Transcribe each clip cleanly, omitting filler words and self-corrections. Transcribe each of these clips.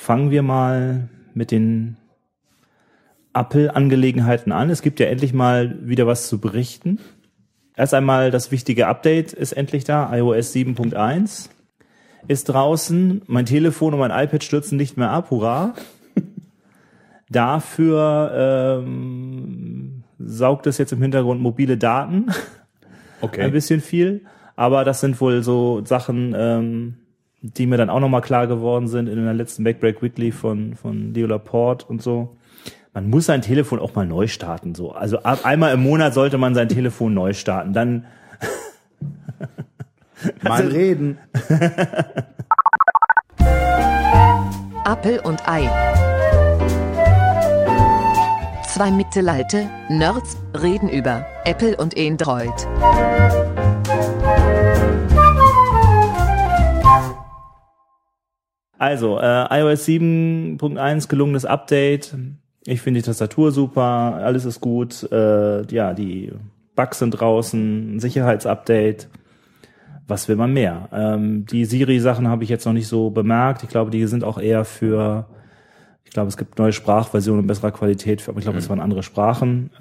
fangen wir mal mit den Apple-Angelegenheiten an. Es gibt ja endlich mal wieder was zu berichten. Erst einmal das wichtige Update ist endlich da. iOS 7.1 ist draußen. Mein Telefon und mein iPad stürzen nicht mehr ab. Hurra! Dafür saugt es jetzt im Hintergrund mobile Daten. Okay. Ein bisschen viel. Aber das sind wohl so Sachen, die mir dann auch nochmal klar geworden sind in der letzten MacBreak Weekly von Leo Laporte und so. Man muss sein Telefon auch mal neu starten, so. Also einmal im Monat sollte man sein Telefon neu starten, dann mal reden. Apple und Ei. Zwei Mittelalte Nerds reden über Apple und Android. Also, iOS 7.1 gelungenes Update. Ich finde die Tastatur super, alles ist gut. Die Bugs sind draußen, ein Sicherheitsupdate. Was will man mehr? Die Siri-Sachen habe ich jetzt noch nicht so bemerkt. Ich glaube, die sind auch eher ich glaube, es gibt neue Sprachversionen in besserer Qualität, aber ich glaube, es waren andere Sprachen.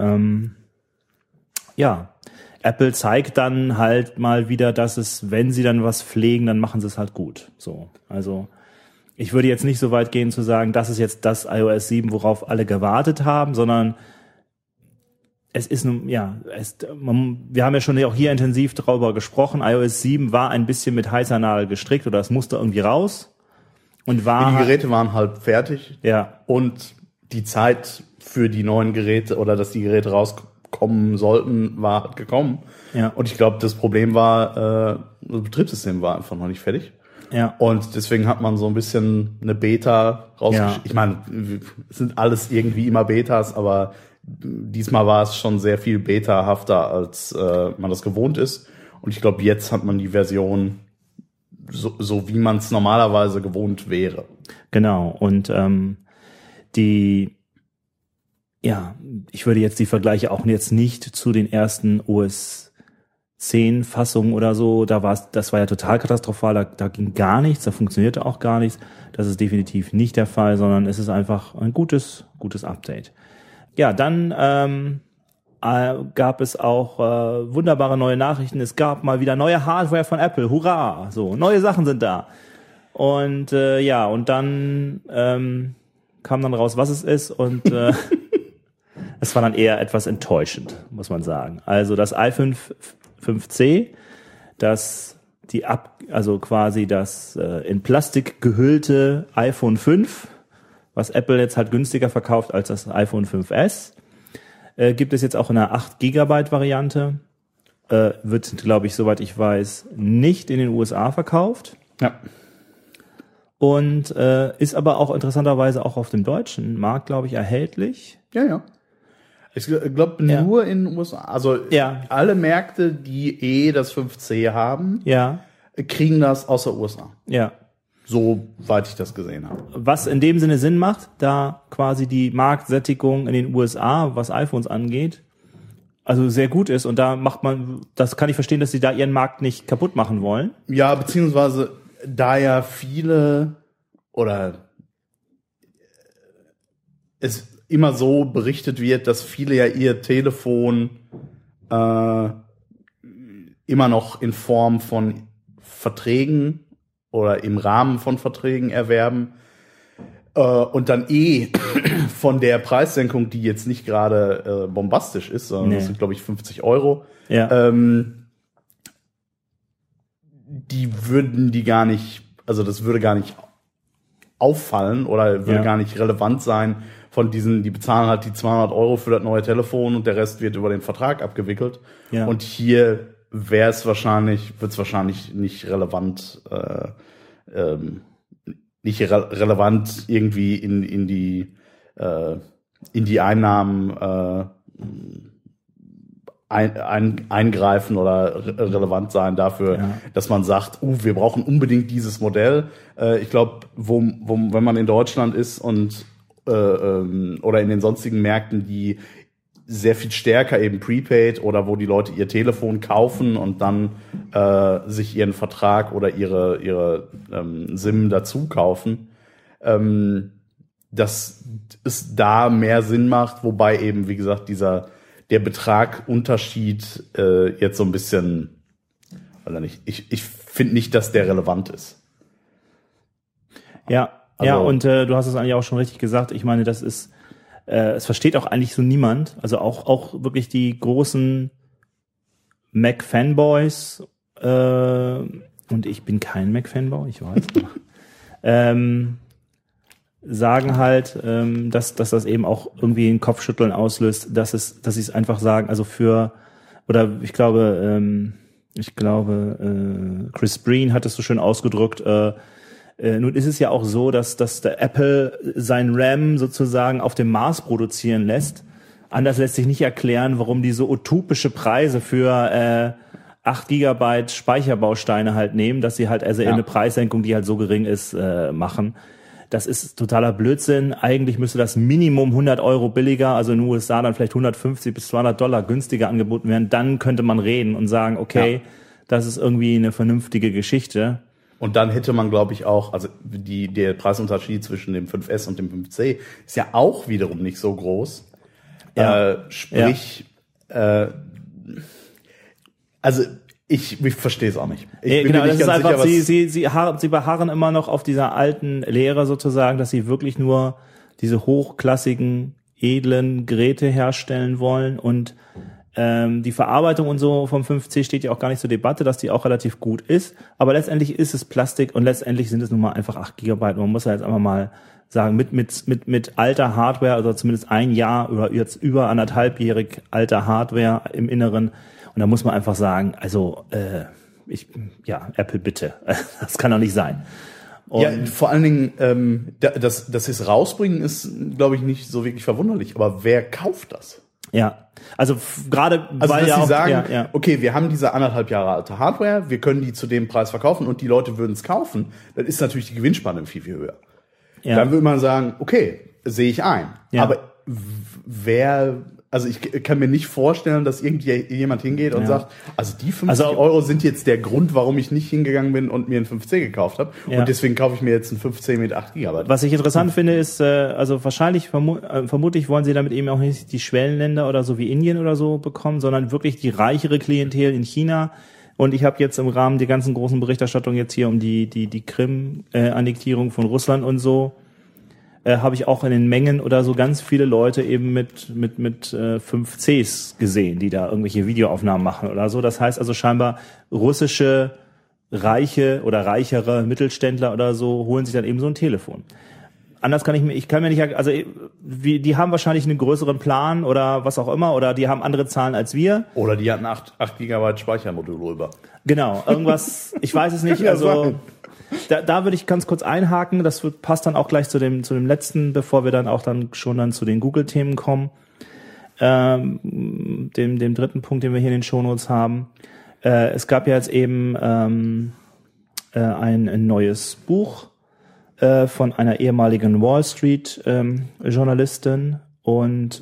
Apple zeigt dann halt mal wieder, dass es, wenn sie dann was pflegen, dann machen sie es halt gut. So, also ich würde jetzt nicht so weit gehen zu sagen, das ist jetzt das iOS 7, worauf alle gewartet haben, sondern es ist nun, wir haben ja schon auch hier intensiv darüber gesprochen, iOS 7 war ein bisschen mit heißer Nadel gestrickt oder es musste irgendwie raus und die Geräte waren halt fertig. Ja. Und die Zeit für die neuen Geräte oder dass die Geräte rauskommen sollten, war halt gekommen. Ja. Und ich glaube, das Problem war, das Betriebssystem war einfach noch nicht fertig. Ja. Und deswegen hat man so ein bisschen eine Beta rausgeschickt. Ja. Ich meine, es sind alles irgendwie immer Betas, aber diesmal war es schon sehr viel betahafter, als man das gewohnt ist. Und ich glaube, jetzt hat man die Version so wie man es normalerweise gewohnt wäre. Genau. Und ich würde jetzt die Vergleiche auch jetzt nicht zu den ersten OS 10 Fassungen oder so, das war ja total katastrophal, da ging gar nichts, da funktionierte auch gar nichts. Das ist definitiv nicht der Fall, sondern es ist einfach ein gutes Update. Ja, dann gab es auch wunderbare neue Nachrichten. Es gab mal wieder neue Hardware von Apple. Hurra! So, neue Sachen sind da. Und und dann kam dann raus, was es ist und es war dann eher etwas enttäuschend, muss man sagen. Also das iPhone 5C, das in Plastik gehüllte iPhone 5, was Apple jetzt halt günstiger verkauft als das iPhone 5S, gibt es jetzt auch in einer 8 GB Variante. Wird, glaube ich, soweit ich weiß, nicht in den USA verkauft. Ja. Und ist aber auch interessanterweise auch auf dem deutschen Markt, glaube ich, erhältlich. Ja. Ich glaube nur in den USA. Also alle Märkte, die das 5C haben, kriegen das außer USA. Ja. Soweit ich das gesehen habe. Was in dem Sinne Sinn macht, da quasi die Marktsättigung in den USA, was iPhones angeht, also sehr gut ist. Und da das kann ich verstehen, dass sie da ihren Markt nicht kaputt machen wollen. Ja, beziehungsweise da ja viele oder es immer so berichtet wird, dass viele ja ihr Telefon immer noch in Form von Verträgen oder im Rahmen von Verträgen erwerben und dann von der Preissenkung, die jetzt nicht gerade bombastisch ist, sondern das sind, glaube ich, 50 €, das würde gar nicht auffallen oder würde gar nicht relevant sein von diesen, die bezahlen halt die 200 € für das neue Telefon und der Rest wird über den Vertrag abgewickelt. Ja. Und hier wird es wahrscheinlich nicht relevant, irgendwie in die Einnahmen eingreifen oder relevant sein dafür, dass man sagt, wir brauchen unbedingt dieses Modell. Ich glaube, wenn man in Deutschland ist und oder in den sonstigen Märkten, die sehr viel stärker eben Prepaid oder wo die Leute ihr Telefon kaufen und dann sich ihren Vertrag oder ihre SIM dazu kaufen, dass es da mehr Sinn macht, wobei eben, wie gesagt, der Betragunterschied jetzt so ein bisschen, oder nicht, ich finde nicht, dass der relevant ist. Ja, Also, ja, und du hast es eigentlich auch schon richtig gesagt. Ich meine, das ist, es versteht auch eigentlich so niemand. Also auch wirklich die großen Mac-Fanboys, und ich bin kein Mac-Fanboy, ich weiß, sagen halt, dass das eben auch irgendwie ein Kopfschütteln auslöst, dass sie es einfach sagen, also ich glaube, Chris Breen hat es so schön ausgedrückt, nun ist es ja auch so, dass der Apple sein RAM sozusagen auf dem Mars produzieren lässt. Anders lässt sich nicht erklären, warum die so utopische Preise für 8 Gigabyte Speicherbausteine halt nehmen, dass sie halt also eine Preissenkung, die halt so gering ist, machen. Das ist totaler Blödsinn. Eigentlich müsste das Minimum 100 Euro billiger, also in den USA dann vielleicht 150 bis $200 günstiger angeboten werden. Dann könnte man reden und sagen, okay, das ist irgendwie eine vernünftige Geschichte. Und dann hätte man, glaube ich, auch, also der Preisunterschied zwischen dem 5S und dem 5C ist ja auch wiederum nicht so groß. Ja. Also ich verstehe es auch nicht. Ich bin Genau, mir das nicht ist ganz einfach, sicher, sie beharren immer noch auf dieser alten Lehre sozusagen, dass sie wirklich nur diese hochklassigen, edlen Geräte herstellen wollen und die Verarbeitung und so vom 5C steht ja auch gar nicht zur Debatte, dass die auch relativ gut ist, aber letztendlich ist es Plastik und letztendlich sind es nun mal einfach 8 Gigabyte. Man muss ja jetzt einfach mal sagen, mit alter Hardware, also zumindest ein Jahr oder jetzt über 1,5-jährig alter Hardware im Inneren. Und da muss man einfach sagen, also Apple bitte, das kann doch nicht sein. Und ja, vor allen Dingen, dass sie es rausbringen, ist, glaube ich, nicht so wirklich verwunderlich. Aber wer kauft das? Ja, also gerade weil dass ja sie auch, sagen, ja. okay, wir haben diese 1,5 Jahre alte Hardware, wir können die zu dem Preis verkaufen und die Leute würden es kaufen, dann ist natürlich die Gewinnspanne viel, viel höher. Ja. Dann würde man sagen, okay, sehe ich ein. Ja. Aber also ich kann mir nicht vorstellen, dass jemand hingeht und sagt, also die 50 Euro sind jetzt der Grund, warum ich nicht hingegangen bin und mir einen 5C gekauft habe. Ja. Und deswegen kaufe ich mir jetzt einen 5C mit 8 GB. Was ich interessant finde, ist, also wahrscheinlich, vermutlich wollen sie damit eben auch nicht die Schwellenländer oder so wie Indien oder so bekommen, sondern wirklich die reichere Klientel in China. Und ich habe jetzt im Rahmen der ganzen großen Berichterstattung jetzt hier um die Krim-Annektierung von Russland und so, habe ich auch in den Mengen oder so ganz viele Leute eben mit 5Cs gesehen, die da irgendwelche Videoaufnahmen machen oder so. Das heißt also scheinbar russische reiche oder reichere Mittelständler oder so holen sich dann eben so ein Telefon. Anders kann die haben wahrscheinlich einen größeren Plan oder was auch immer, oder die haben andere Zahlen als wir. Oder die hatten 8 GB Speichermodul über. Genau, irgendwas, ich weiß es nicht, also da würde ich ganz kurz einhaken, das passt dann auch gleich zu dem letzten, bevor wir dann auch dann zu den Google-Themen kommen, dem dritten Punkt, den wir hier in den Shownotes haben. Es gab ja jetzt eben ein neues Buch von einer ehemaligen Wall Street Journalistin und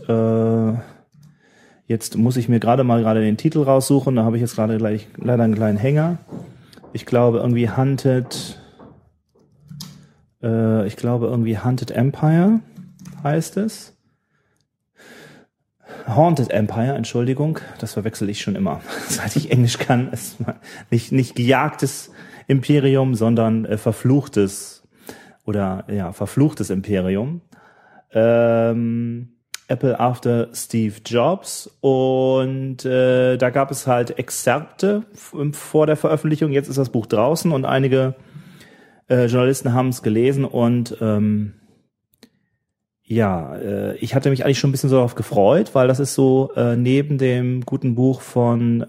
jetzt muss ich mir gerade den Titel raussuchen, da habe ich jetzt gerade gleich leider einen kleinen Hänger. Ich glaube irgendwie Hunted Empire heißt es. Haunted Empire, Entschuldigung, das verwechsel ich schon immer. Seit ich Englisch kann, ist nicht gejagtes Imperium, sondern verfluchtes Imperium. Apple after Steve Jobs, und da gab es halt Exzerpte vor der Veröffentlichung. Jetzt ist das Buch draußen und einige Journalisten haben es gelesen und ich hatte mich eigentlich schon ein bisschen so darauf gefreut, weil das ist so neben dem guten Buch von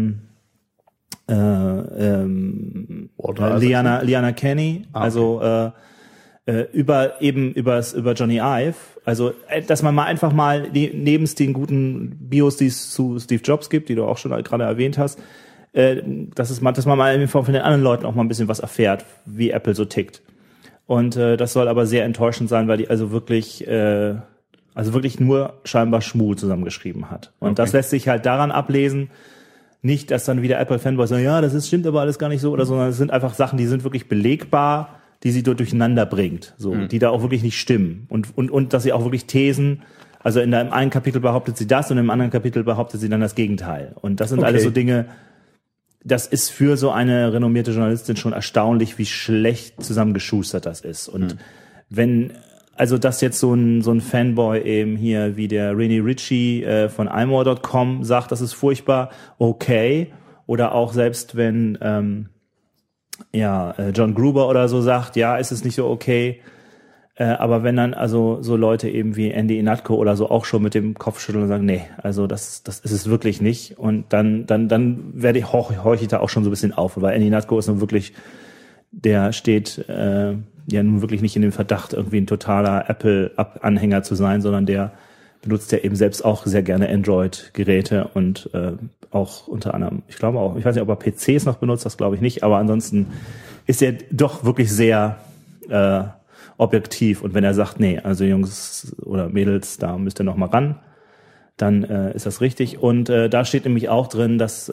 Liana Kenny, okay. Über Johnny Ive, also dass man mal einfach mal neben den guten Bios, die es zu Steve Jobs gibt, die du auch schon gerade erwähnt hast, dass man mal von den anderen Leuten auch mal ein bisschen was erfährt, wie Apple so tickt. Und das soll aber sehr enttäuschend sein, weil die also wirklich nur scheinbar Schmuh zusammengeschrieben hat. Und okay. Das lässt sich halt daran ablesen, nicht, dass dann wieder Apple-Fanboys sagen, ja, stimmt aber alles gar nicht so oder so, sondern es sind einfach Sachen, die sind wirklich belegbar. die sie durcheinander bringt, so, die da auch wirklich nicht stimmen und dass sie auch wirklich Thesen, also in einem einen Kapitel behauptet sie das und im anderen Kapitel behauptet sie dann das Gegenteil. Und das sind alles so Dinge, das ist für so eine renommierte Journalistin schon erstaunlich, wie schlecht zusammengeschustert das ist. Und wenn, also dass jetzt so ein Fanboy eben hier wie der René Ritchie von imore.com sagt, das ist furchtbar, okay. Oder auch selbst wenn John Gruber oder so sagt, ja, ist es nicht so okay. Aber wenn dann also so Leute eben wie Andy Ihnatko oder so auch schon mit dem Kopf schütteln und sagen, nee, also das ist es wirklich nicht. Und dann horche ich da auch schon so ein bisschen auf, weil Andy Ihnatko ist nun wirklich, der steht nun wirklich nicht in dem Verdacht, irgendwie ein totaler Apple-Anhänger zu sein, sondern der benutzt ja eben selbst auch sehr gerne Android-Geräte und auch unter anderem, ich glaube auch, ich weiß nicht, ob er PCs noch benutzt, das glaube ich nicht, aber ansonsten ist er doch wirklich sehr objektiv. Und wenn er sagt, nee, also Jungs oder Mädels, da müsst ihr noch mal ran, dann ist das richtig. Und da steht nämlich auch drin, dass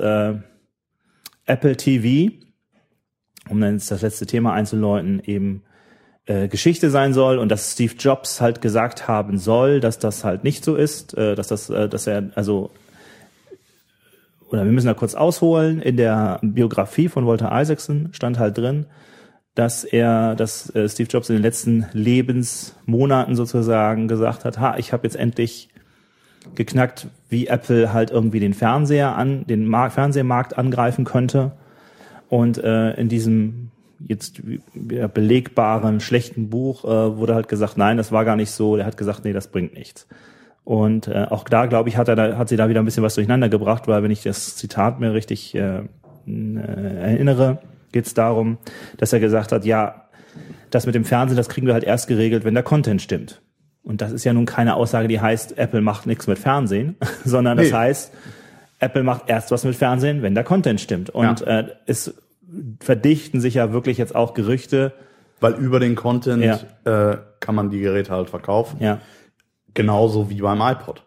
Apple TV, um dann jetzt das letzte Thema einzuläuten, eben Geschichte sein soll und dass Steve Jobs halt gesagt haben soll, dass das halt nicht so ist, dass er, also, oder wir müssen da kurz ausholen, in der Biografie von Walter Isaacson stand halt drin, dass Steve Jobs in den letzten Lebensmonaten sozusagen gesagt hat, ich habe jetzt endlich geknackt, wie Apple halt irgendwie den Fernsehmarkt angreifen könnte. Und in diesem jetzt belegbaren, schlechten Buch wurde halt gesagt, nein, das war gar nicht so. Der hat gesagt, nee, das bringt nichts. Und auch da, glaube ich, hat sie da wieder ein bisschen was durcheinander gebracht, weil wenn ich das Zitat mir richtig erinnere, geht es darum, dass er gesagt hat, ja, das mit dem Fernsehen, das kriegen wir halt erst geregelt, wenn der Content stimmt. Und das ist ja nun keine Aussage, die heißt, Apple macht nichts mit Fernsehen, sondern das heißt, Apple macht erst was mit Fernsehen, wenn der Content stimmt. Und es verdichten sich ja wirklich jetzt auch Gerüchte. Weil über den Content kann man die Geräte halt verkaufen. Ja. Genauso wie beim iPod.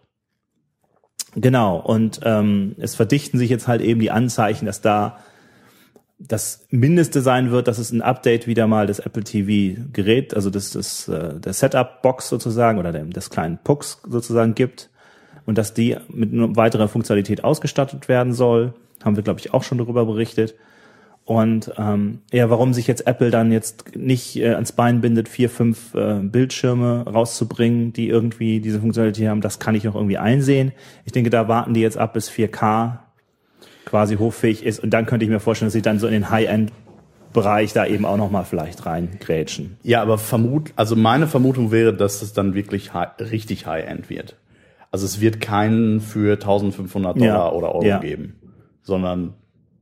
Genau. Und es verdichten sich jetzt halt eben die Anzeichen, dass da das Mindeste sein wird, dass es ein Update wieder mal des Apple TV Gerät, also der Setup Box sozusagen oder des kleinen Pucks sozusagen gibt und dass die mit weiterer Funktionalität ausgestattet werden soll. Haben wir, glaube ich, auch schon darüber berichtet. Und warum sich jetzt Apple dann jetzt nicht ans Bein bindet, 4, 5 Bildschirme rauszubringen, die irgendwie diese Funktionalität haben, das kann ich noch irgendwie einsehen. Ich denke, da warten die jetzt ab, bis 4K quasi hochfähig ist. Und dann könnte ich mir vorstellen, dass sie dann so in den High-End-Bereich da eben auch nochmal vielleicht reingrätschen. Ja, aber meine Vermutung wäre, dass es dann wirklich richtig High-End wird. Also es wird keinen für $1.500 oder Euro geben, sondern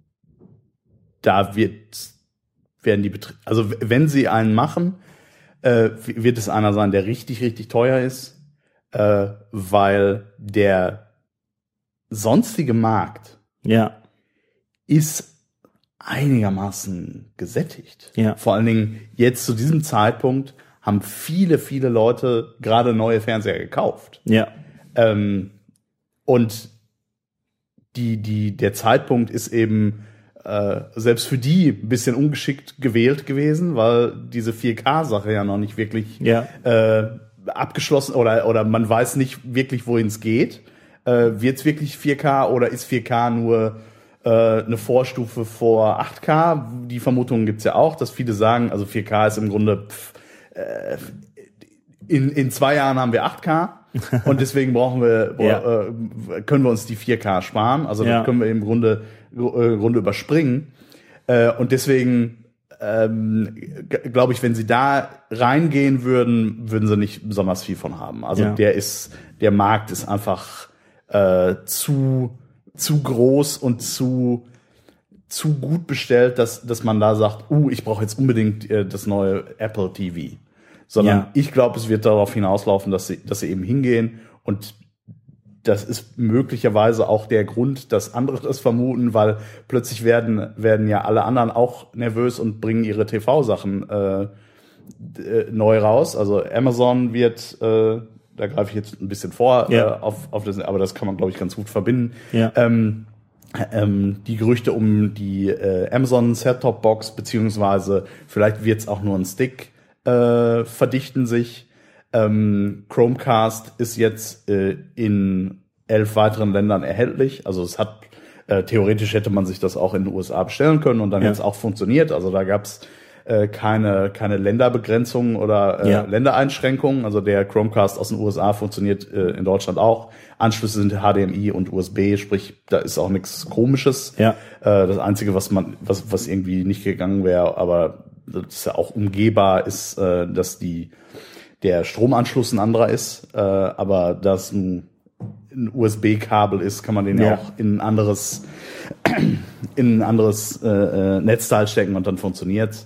da werden die also wenn sie einen machen, wird es einer sein, der richtig, richtig teuer ist, weil der sonstige Markt ist einigermaßen gesättigt. Ja. Vor allen Dingen jetzt zu diesem Zeitpunkt haben viele, viele Leute gerade neue Fernseher gekauft. Ja. Und der Zeitpunkt ist eben selbst für die ein bisschen ungeschickt gewählt gewesen, weil diese 4K-Sache ja noch nicht wirklich abgeschlossen oder man weiß nicht wirklich, wohin es geht. Wird es wirklich 4K oder ist 4K nur eine Vorstufe vor 8K? Die Vermutung gibt's ja auch, dass viele sagen, also 4K ist im Grunde in 2 Jahren haben wir 8K und deswegen können wir uns die 4K sparen. Also das können wir im Grunde überspringen. Und deswegen glaube ich, wenn sie da reingehen würden sie nicht besonders viel von haben. Also der Markt ist einfach zu groß und zu gut bestellt, dass man da sagt, ich brauche jetzt unbedingt das neue Apple TV. Sondern ich glaube, es wird darauf hinauslaufen, dass sie eben hingehen und das ist möglicherweise auch der Grund, dass andere das vermuten, weil plötzlich werden ja alle anderen auch nervös und bringen ihre TV-Sachen neu raus. Also Amazon wird, da greife ich jetzt ein bisschen vor, auf das, aber das kann man, glaube ich, ganz gut verbinden. Ja. die Gerüchte um die Amazon Set-Top-Box, beziehungsweise vielleicht wird's auch nur ein Stick, verdichten sich. Chromecast ist jetzt in 11 weiteren Ländern erhältlich. Also es hat theoretisch hätte man sich das auch in den USA bestellen können und dann hätte es auch funktioniert. Also da gab's keine Länderbegrenzungen oder Ländereinschränkungen. Also der Chromecast aus den USA funktioniert in Deutschland auch. Anschlüsse sind HDMI und USB, sprich, da ist auch nichts Komisches. Ja. Das Einzige, was irgendwie nicht gegangen wäre, aber das ist ja auch umgehbar, ist, dass der Stromanschluss ein anderer ist. Aber das ein USB-Kabel ist, kann man den ja auch in ein anderes Netzteil stecken und dann funktioniert's.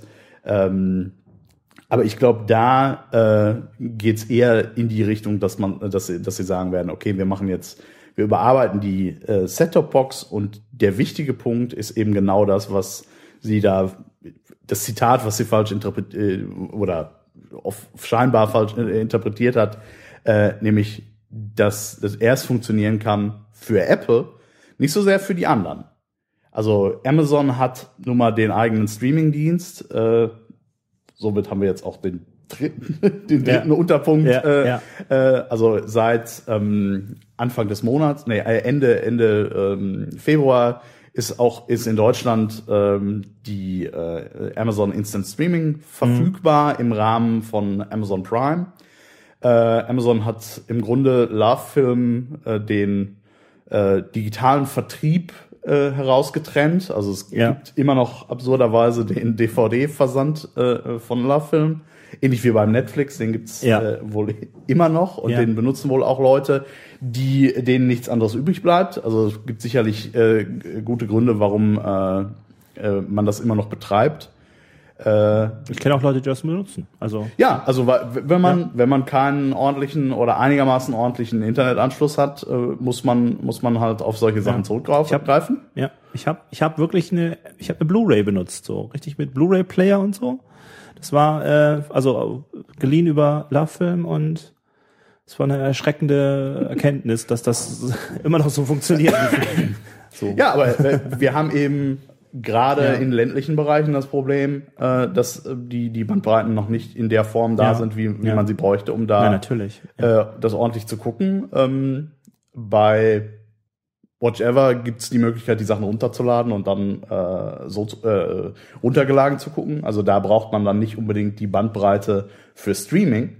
Aber ich glaube, da geht's eher in die Richtung, dass sie sagen werden, okay, wir überarbeiten die Set-Top-Box und der wichtige Punkt ist eben genau das, was sie da, das Zitat, was sie falsch interpretiert oder scheinbar falsch interpretiert hat, nämlich, dass das erst funktionieren kann für Apple, nicht so sehr für die anderen. Also Amazon hat nun mal den eigenen Streaming-Dienst. Somit haben wir jetzt auch den dritten Unterpunkt. Also seit Anfang des Monats, Ende Februar ist in Deutschland die Amazon Instant Streaming verfügbar im Rahmen von Amazon Prime. Amazon hat im Grunde Lovefilm den digitalen Vertrieb herausgetrennt. Also es gibt immer noch absurderweise den DVD-Versand von Lovefilm. Ähnlich wie beim Netflix, den gibt's wohl immer noch und den benutzen wohl auch Leute, denen nichts anderes übrig bleibt. Also es gibt sicherlich gute Gründe, warum man das immer noch betreibt. Ich kenne auch Leute, die das benutzen. Also wenn man keinen ordentlichen oder einigermaßen ordentlichen Internetanschluss hat, muss man halt auf solche Sachen zurückgreifen. Ja, ich habe wirklich eine Blu-ray benutzt, so richtig mit Blu-ray-Player und so. Das war also geliehen über Lovefilm und es war eine erschreckende Erkenntnis, dass das immer noch so funktioniert. So. Ja, aber wir haben eben gerade in ländlichen Bereichen das Problem, dass die Bandbreiten noch nicht in der Form da sind, wie man sie bräuchte, um da das ordentlich zu gucken. Bei Watchever gibt's die Möglichkeit, die Sachen runterzuladen und dann runtergeladen zu gucken. Also da braucht man dann nicht unbedingt die Bandbreite für Streaming,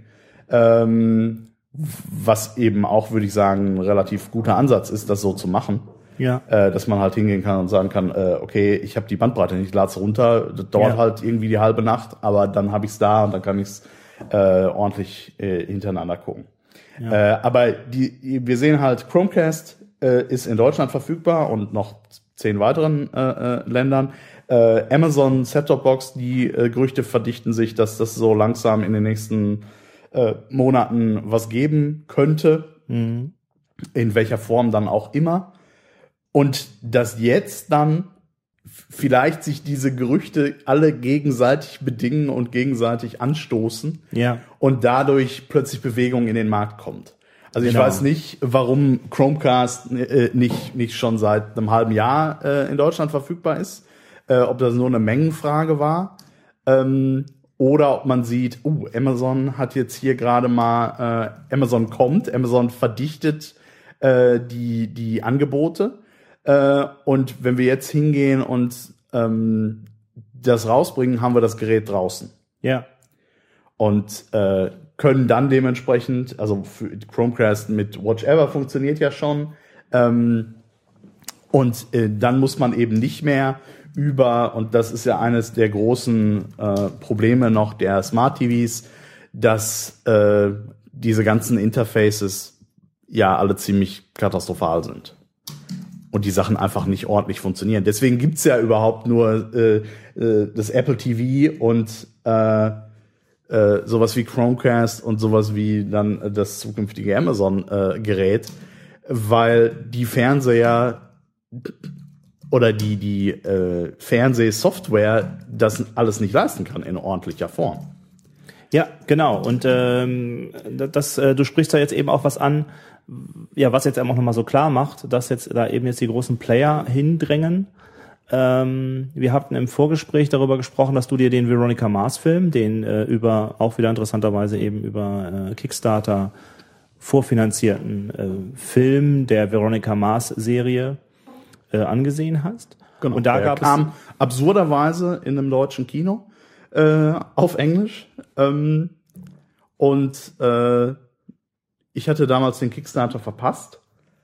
was eben auch, würde ich sagen, ein relativ guter Ansatz ist, das so zu machen. Ja. Dass man halt hingehen kann und sagen kann, okay, ich habe die Bandbreite nicht, ich lade es runter, das dauert halt irgendwie die halbe Nacht, aber dann habe ich es da und dann kann ich es ordentlich hintereinander gucken. Ja. Aber wir sehen halt, Chromecast ist in Deutschland verfügbar und noch 10 weiteren Ländern. Amazon Set-Top-Box, die Gerüchte verdichten sich, dass das so langsam in den nächsten Monaten was geben könnte, in welcher Form dann auch immer. Und dass jetzt dann vielleicht sich diese Gerüchte alle gegenseitig bedingen und gegenseitig anstoßen und dadurch plötzlich Bewegung in den Markt kommt. Also ich weiß nicht, warum Chromecast nicht schon seit einem halben Jahr in Deutschland verfügbar ist, ob das nur eine Mengenfrage war oder ob man sieht, Amazon hat jetzt hier gerade mal, Amazon verdichtet die Angebote. Und wenn wir jetzt hingehen und das rausbringen, haben wir das Gerät draußen. Ja. Und können dann dementsprechend, also für Chromecast mit Watchever funktioniert ja schon. Und dann muss man eben nicht mehr und das ist ja eines der großen Probleme noch der Smart TVs, dass diese ganzen Interfaces ja alle ziemlich katastrophal sind. Und die Sachen einfach nicht ordentlich funktionieren. Deswegen gibt's ja überhaupt nur das Apple TV und sowas wie Chromecast und sowas wie dann das zukünftige Amazon-Gerät, weil die Fernseher oder die Fernsehsoftware das alles nicht leisten kann in ordentlicher Form. Ja, genau. Und du sprichst da jetzt eben auch was an, ja, was jetzt eben auch nochmal so klar macht, dass jetzt da eben jetzt die großen Player hindrängen. Wir hatten im Vorgespräch darüber gesprochen, dass du dir den Veronica Mars Film, den auch wieder interessanterweise eben über Kickstarter vorfinanzierten Film der Veronica Mars Serie angesehen hast. Genau. Und da kam absurderweise in einem deutschen Kino auf Englisch. Ich hatte damals den Kickstarter verpasst,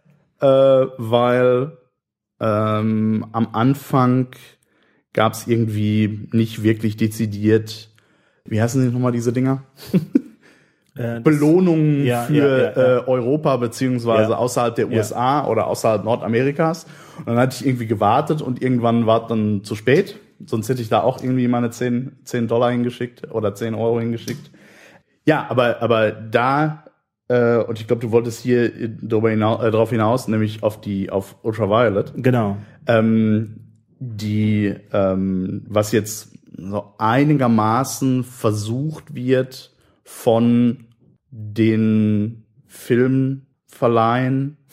weil am Anfang gab es irgendwie nicht wirklich dezidiert, wie heißen die nochmal diese Dinger? Belohnungen für Europa beziehungsweise außerhalb der USA oder außerhalb Nordamerikas. Und dann hatte ich irgendwie gewartet und irgendwann war es dann zu spät. Sonst hätte ich da auch irgendwie meine $10 hingeschickt oder 10 Euro hingeschickt. Ja, aber da und ich glaube, du wolltest hier darauf hinaus, nämlich auf Ultraviolet. Genau. Was jetzt so einigermaßen versucht wird von den Filmverleihen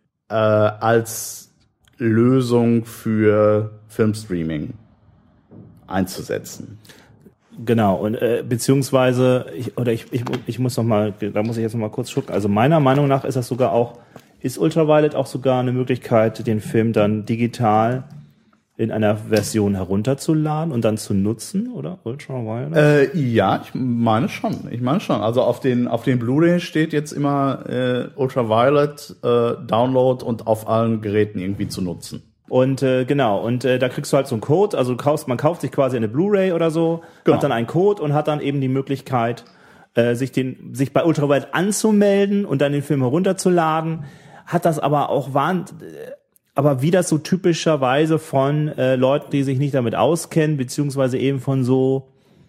als Lösung für Filmstreaming einzusetzen. Genau, und beziehungsweise, ich muss noch mal, da muss ich jetzt noch mal kurz gucken. Also meiner Meinung nach ist Ultraviolet auch sogar eine Möglichkeit, den Film dann digital in einer Version herunterzuladen und dann zu nutzen, oder? Ultraviolet? Ja, ich meine schon. Also auf den Blu-ray steht jetzt immer Ultraviolet Download und auf allen Geräten irgendwie zu nutzen. Und da kriegst du halt so einen Code, also man kauft sich quasi eine Blu-ray oder so, hat dann einen Code und hat dann eben die Möglichkeit, sich bei Ultraviolet anzumelden und dann den Film herunterzuladen, hat das aber auch aber wie das so typischerweise von Leuten, die sich nicht damit auskennen, beziehungsweise eben von so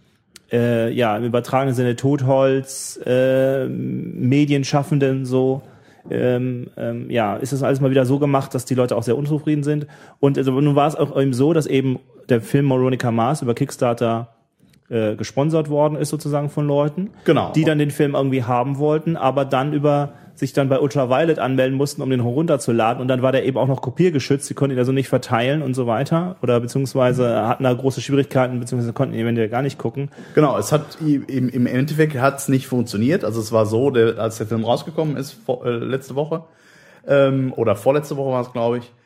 im übertragenen Sinne Totholz, Medienschaffenden so, ist das alles mal wieder so gemacht, dass die Leute auch sehr unzufrieden sind. Und nun war es auch eben so, dass eben der Film Veronica Mars über Kickstarter gesponsert worden ist sozusagen von Leuten, die dann den Film irgendwie haben wollten, aber dann sich dann bei Ultraviolet anmelden mussten, um den herunterzuladen, und dann war der eben auch noch kopiergeschützt, sie konnten ihn also nicht verteilen und so weiter, oder beziehungsweise hatten da große Schwierigkeiten, beziehungsweise konnten ihn eventuell gar nicht gucken. Genau, es hat im Endeffekt hat's nicht funktioniert, also es war so, als der Film rausgekommen ist, letzte Woche, oder vorletzte Woche war es, glaube ich,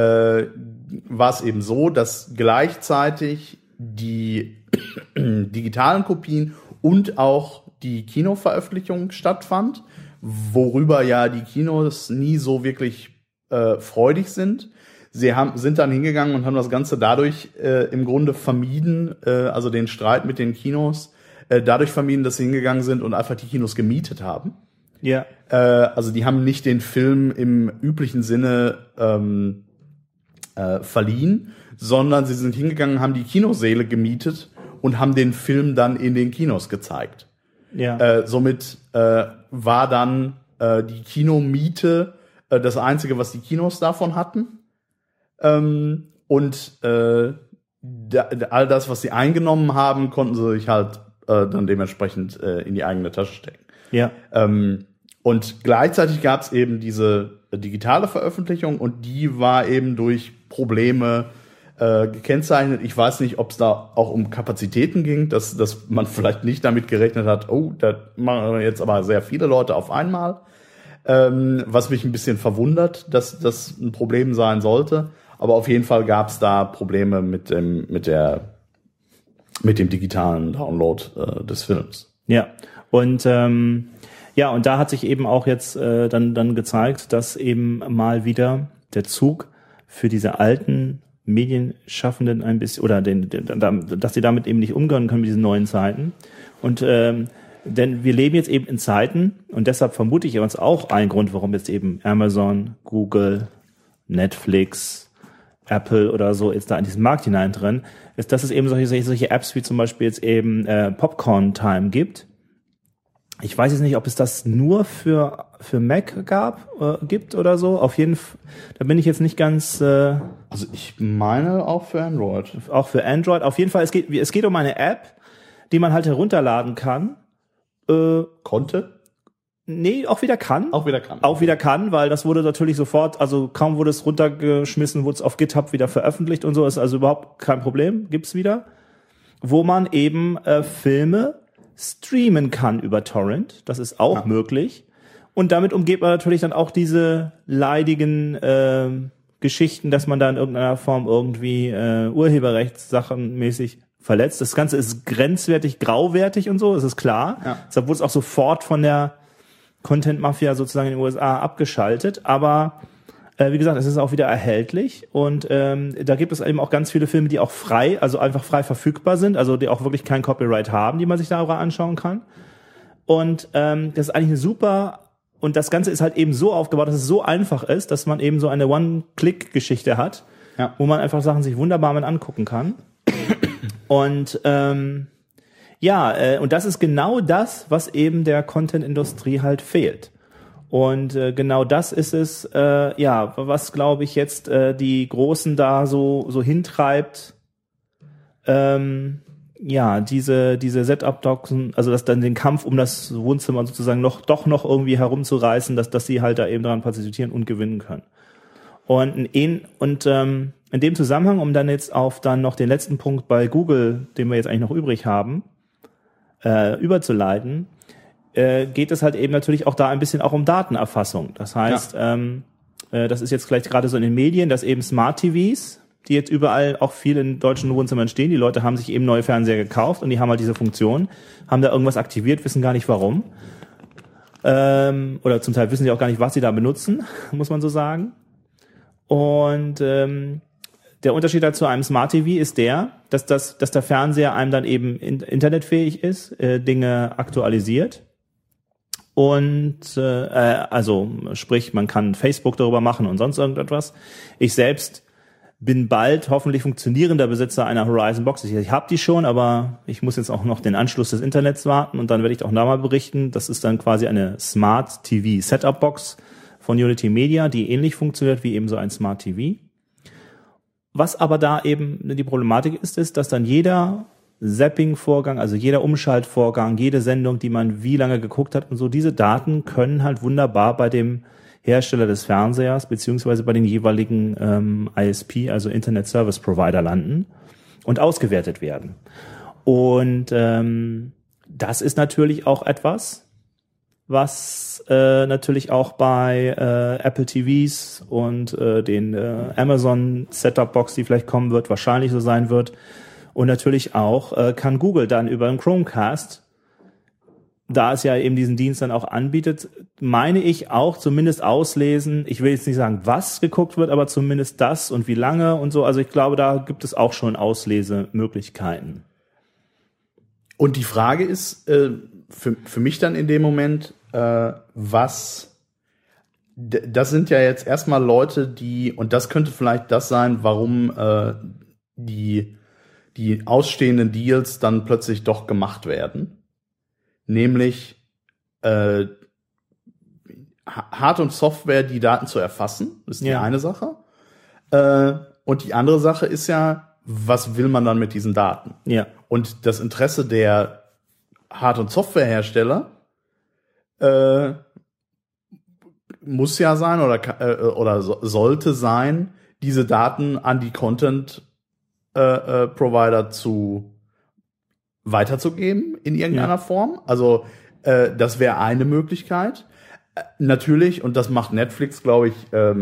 war es eben so, dass gleichzeitig die digitalen Kopien und auch die Kinoveröffentlichung stattfand, worüber ja die Kinos nie so wirklich freudig sind. Sie sind dann hingegangen und haben das Ganze dadurch im Grunde vermieden, also den Streit mit den Kinos, dadurch vermieden, dass sie hingegangen sind und einfach die Kinos gemietet haben. Ja. Also die haben nicht den Film im üblichen Sinne verliehen, sondern sie sind hingegangen, haben die Kinosäle gemietet und haben den Film dann in den Kinos gezeigt. Ja. Somit war dann die Kinomiete das Einzige, was die Kinos davon hatten. Und all das, was sie eingenommen haben, konnten sie sich halt dann dementsprechend in die eigene Tasche stecken. Ja. Und gleichzeitig gab es eben diese digitale Veröffentlichung und die war eben durch Probleme gekennzeichnet. Ich weiß nicht, ob es da auch um Kapazitäten ging, dass man vielleicht nicht damit gerechnet hat, da machen jetzt aber sehr viele Leute auf einmal. Was mich ein bisschen verwundert, dass das ein Problem sein sollte. Aber auf jeden Fall gab es da Probleme mit dem digitalen Download des Films. Ja, und und da hat sich eben auch jetzt dann gezeigt, dass eben mal wieder der Zug für diese alten Medienschaffenden ein bisschen, oder dass sie damit eben nicht umgehen können mit diesen neuen Zeiten. Und denn wir leben jetzt eben in Zeiten, und deshalb vermute ich uns auch ein Grund, warum jetzt eben Amazon, Google, Netflix, Apple oder so jetzt da in diesen Markt hineindrennen, ist, dass es eben solche Apps wie zum Beispiel jetzt eben Popcorn Time gibt. Ich weiß jetzt nicht, ob es das nur für Mac gibt oder so. Auf jeden Fall, da bin ich jetzt nicht ganz. Also ich meine auch für Android. Auch für Android. Auf jeden Fall, es geht um eine App, die man halt herunterladen kann Konnte? Nee, auch wieder kann. Auch wieder kann. Auch wieder kann, weil das wurde natürlich sofort, also kaum wurde es runtergeschmissen, wurde es auf GitHub wieder veröffentlicht und so, ist also überhaupt kein Problem, gibt's wieder. Wo man eben Filme streamen kann über Torrent, das ist auch möglich. Und damit umgeht man natürlich dann auch diese leidigen Geschichten, dass man da in irgendeiner Form irgendwie Urheberrechtssachen mäßig verletzt. Das Ganze ist grenzwertig, grauwertig und so, das ist klar. Ja. Deshalb wurde es auch sofort von der Content-Mafia sozusagen in den USA abgeschaltet, aber wie gesagt, es ist auch wieder erhältlich und da gibt es eben auch ganz viele Filme, die auch frei, also einfach frei verfügbar sind, also die auch wirklich kein Copyright haben, die man sich darüber anschauen kann. Und das ist eigentlich eine super, und das Ganze ist halt eben so aufgebaut, dass es so einfach ist, dass man eben so eine One-Click-Geschichte hat, wo man einfach Sachen sich wunderbar mit angucken kann. Und und das ist genau das, was eben der Content-Industrie halt fehlt. Und genau das ist es, was glaube ich jetzt die Großen da so hintreibt. Diese Setup-Docs, also dass dann den Kampf um das Wohnzimmer sozusagen noch irgendwie herumzureißen, dass sie halt da eben daran partizipieren und gewinnen können. Und in dem Zusammenhang, um dann jetzt auf dann noch den letzten Punkt bei Google, den wir jetzt eigentlich noch übrig haben, überzuleiten, geht es halt eben natürlich auch da ein bisschen auch um Datenerfassung. Das heißt, das ist jetzt vielleicht gerade so in den Medien, dass eben Smart TVs, die jetzt überall auch viel in deutschen Wohnzimmern stehen, die Leute haben sich eben neue Fernseher gekauft und die haben halt diese Funktion, haben da irgendwas aktiviert, wissen gar nicht warum. Oder zum Teil wissen sie auch gar nicht, was sie da benutzen, muss man so sagen. Und der Unterschied dazu einem Smart TV ist dass der Fernseher einem dann eben internetfähig ist, Dinge aktualisiert. Und also sprich, man kann Facebook darüber machen und sonst irgendetwas. Ich selbst bin bald hoffentlich funktionierender Besitzer einer Horizon Box. Ich habe die schon, aber ich muss jetzt auch noch den Anschluss des Internets warten und dann werde ich auch da mal berichten. Das ist dann quasi eine Smart TV Setup Box von Unity Media, die ähnlich funktioniert wie eben so ein Smart TV. Was aber da eben die Problematik ist, dass dann jeder Zapping-Vorgang, also jeder Umschaltvorgang, jede Sendung, die man wie lange geguckt hat und so, diese Daten können halt wunderbar bei dem Hersteller des Fernsehers beziehungsweise bei den jeweiligen ISP, also Internet Service Provider, landen und ausgewertet werden. Und das ist natürlich auch etwas, was natürlich auch bei Apple TVs und den Amazon Setup-Box, die vielleicht kommen wird, wahrscheinlich so sein wird. Und natürlich auch kann Google dann über den Chromecast, da es ja eben diesen Dienst dann auch anbietet, meine ich auch zumindest auslesen. Ich will jetzt nicht sagen, was geguckt wird, aber zumindest das und wie lange und so. Also ich glaube, da gibt es auch schon Auslesemöglichkeiten. Und die Frage ist für mich dann in dem Moment, das sind ja jetzt erstmal Leute, die, und das könnte vielleicht das sein, warum die ausstehenden Deals dann plötzlich doch gemacht werden. Nämlich Hard- und Software, die Daten zu erfassen, ist die eine Sache. Und die andere Sache ist ja, was will man dann mit diesen Daten? Ja. Und das Interesse der Hard- und Softwarehersteller muss ja sein oder sollte sein, diese Daten an die Content Provider weiterzugeben in irgendeiner Form. Also das wäre eine Möglichkeit. Natürlich, und das macht Netflix, glaube ich,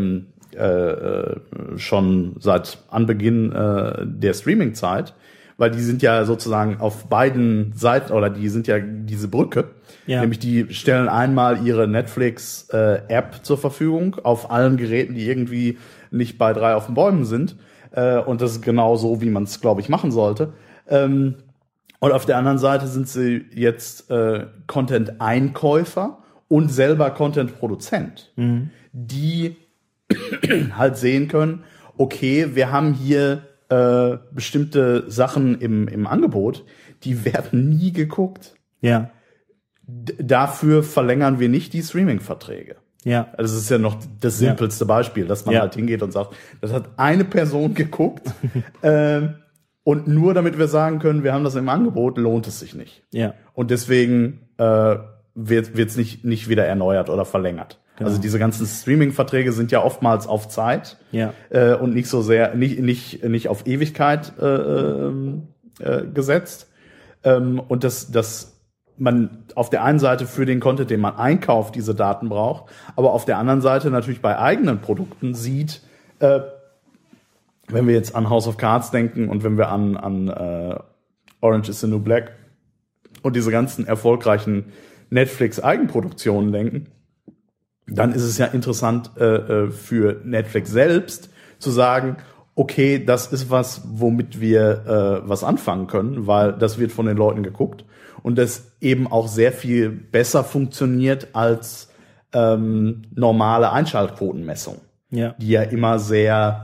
schon seit Anbeginn der Streaming-Zeit, weil die sind ja sozusagen auf beiden Seiten, oder die sind ja diese Brücke. Ja. Nämlich die stellen einmal ihre Netflix-App zur Verfügung auf allen Geräten, die irgendwie nicht bei 3 auf den Bäumen sind. Und das ist genau so, wie man es, glaube ich, machen sollte. Und auf der anderen Seite sind sie jetzt Content-Einkäufer und selber Content-Produzent, die halt sehen können, okay, wir haben hier bestimmte Sachen im Angebot, die werden nie geguckt. Ja. Dafür verlängern wir nicht die Streaming-Verträge. Ja. Also das ist ja noch das simpelste Beispiel, dass man halt hingeht und sagt, das hat eine Person geguckt Und nur damit wir sagen können, wir haben das im Angebot, lohnt es sich nicht. Ja. Und deswegen wird es nicht wieder erneuert oder verlängert. Genau. Also diese ganzen Streaming-Verträge sind ja oftmals auf Zeit und nicht so sehr nicht auf Ewigkeit gesetzt. Und dass man auf der einen Seite für den Content, den man einkauft, diese Daten braucht, aber auf der anderen Seite natürlich bei eigenen Produkten sieht, wenn wir jetzt an House of Cards denken und wenn wir an Orange is the New Black und diese ganzen erfolgreichen Netflix-Eigenproduktionen denken, dann ist es ja interessant für Netflix selbst zu sagen, okay, das ist was, womit wir was anfangen können, weil das wird von den Leuten geguckt und das eben auch sehr viel besser funktioniert als normale Einschaltquotenmessung, die ja immer sehr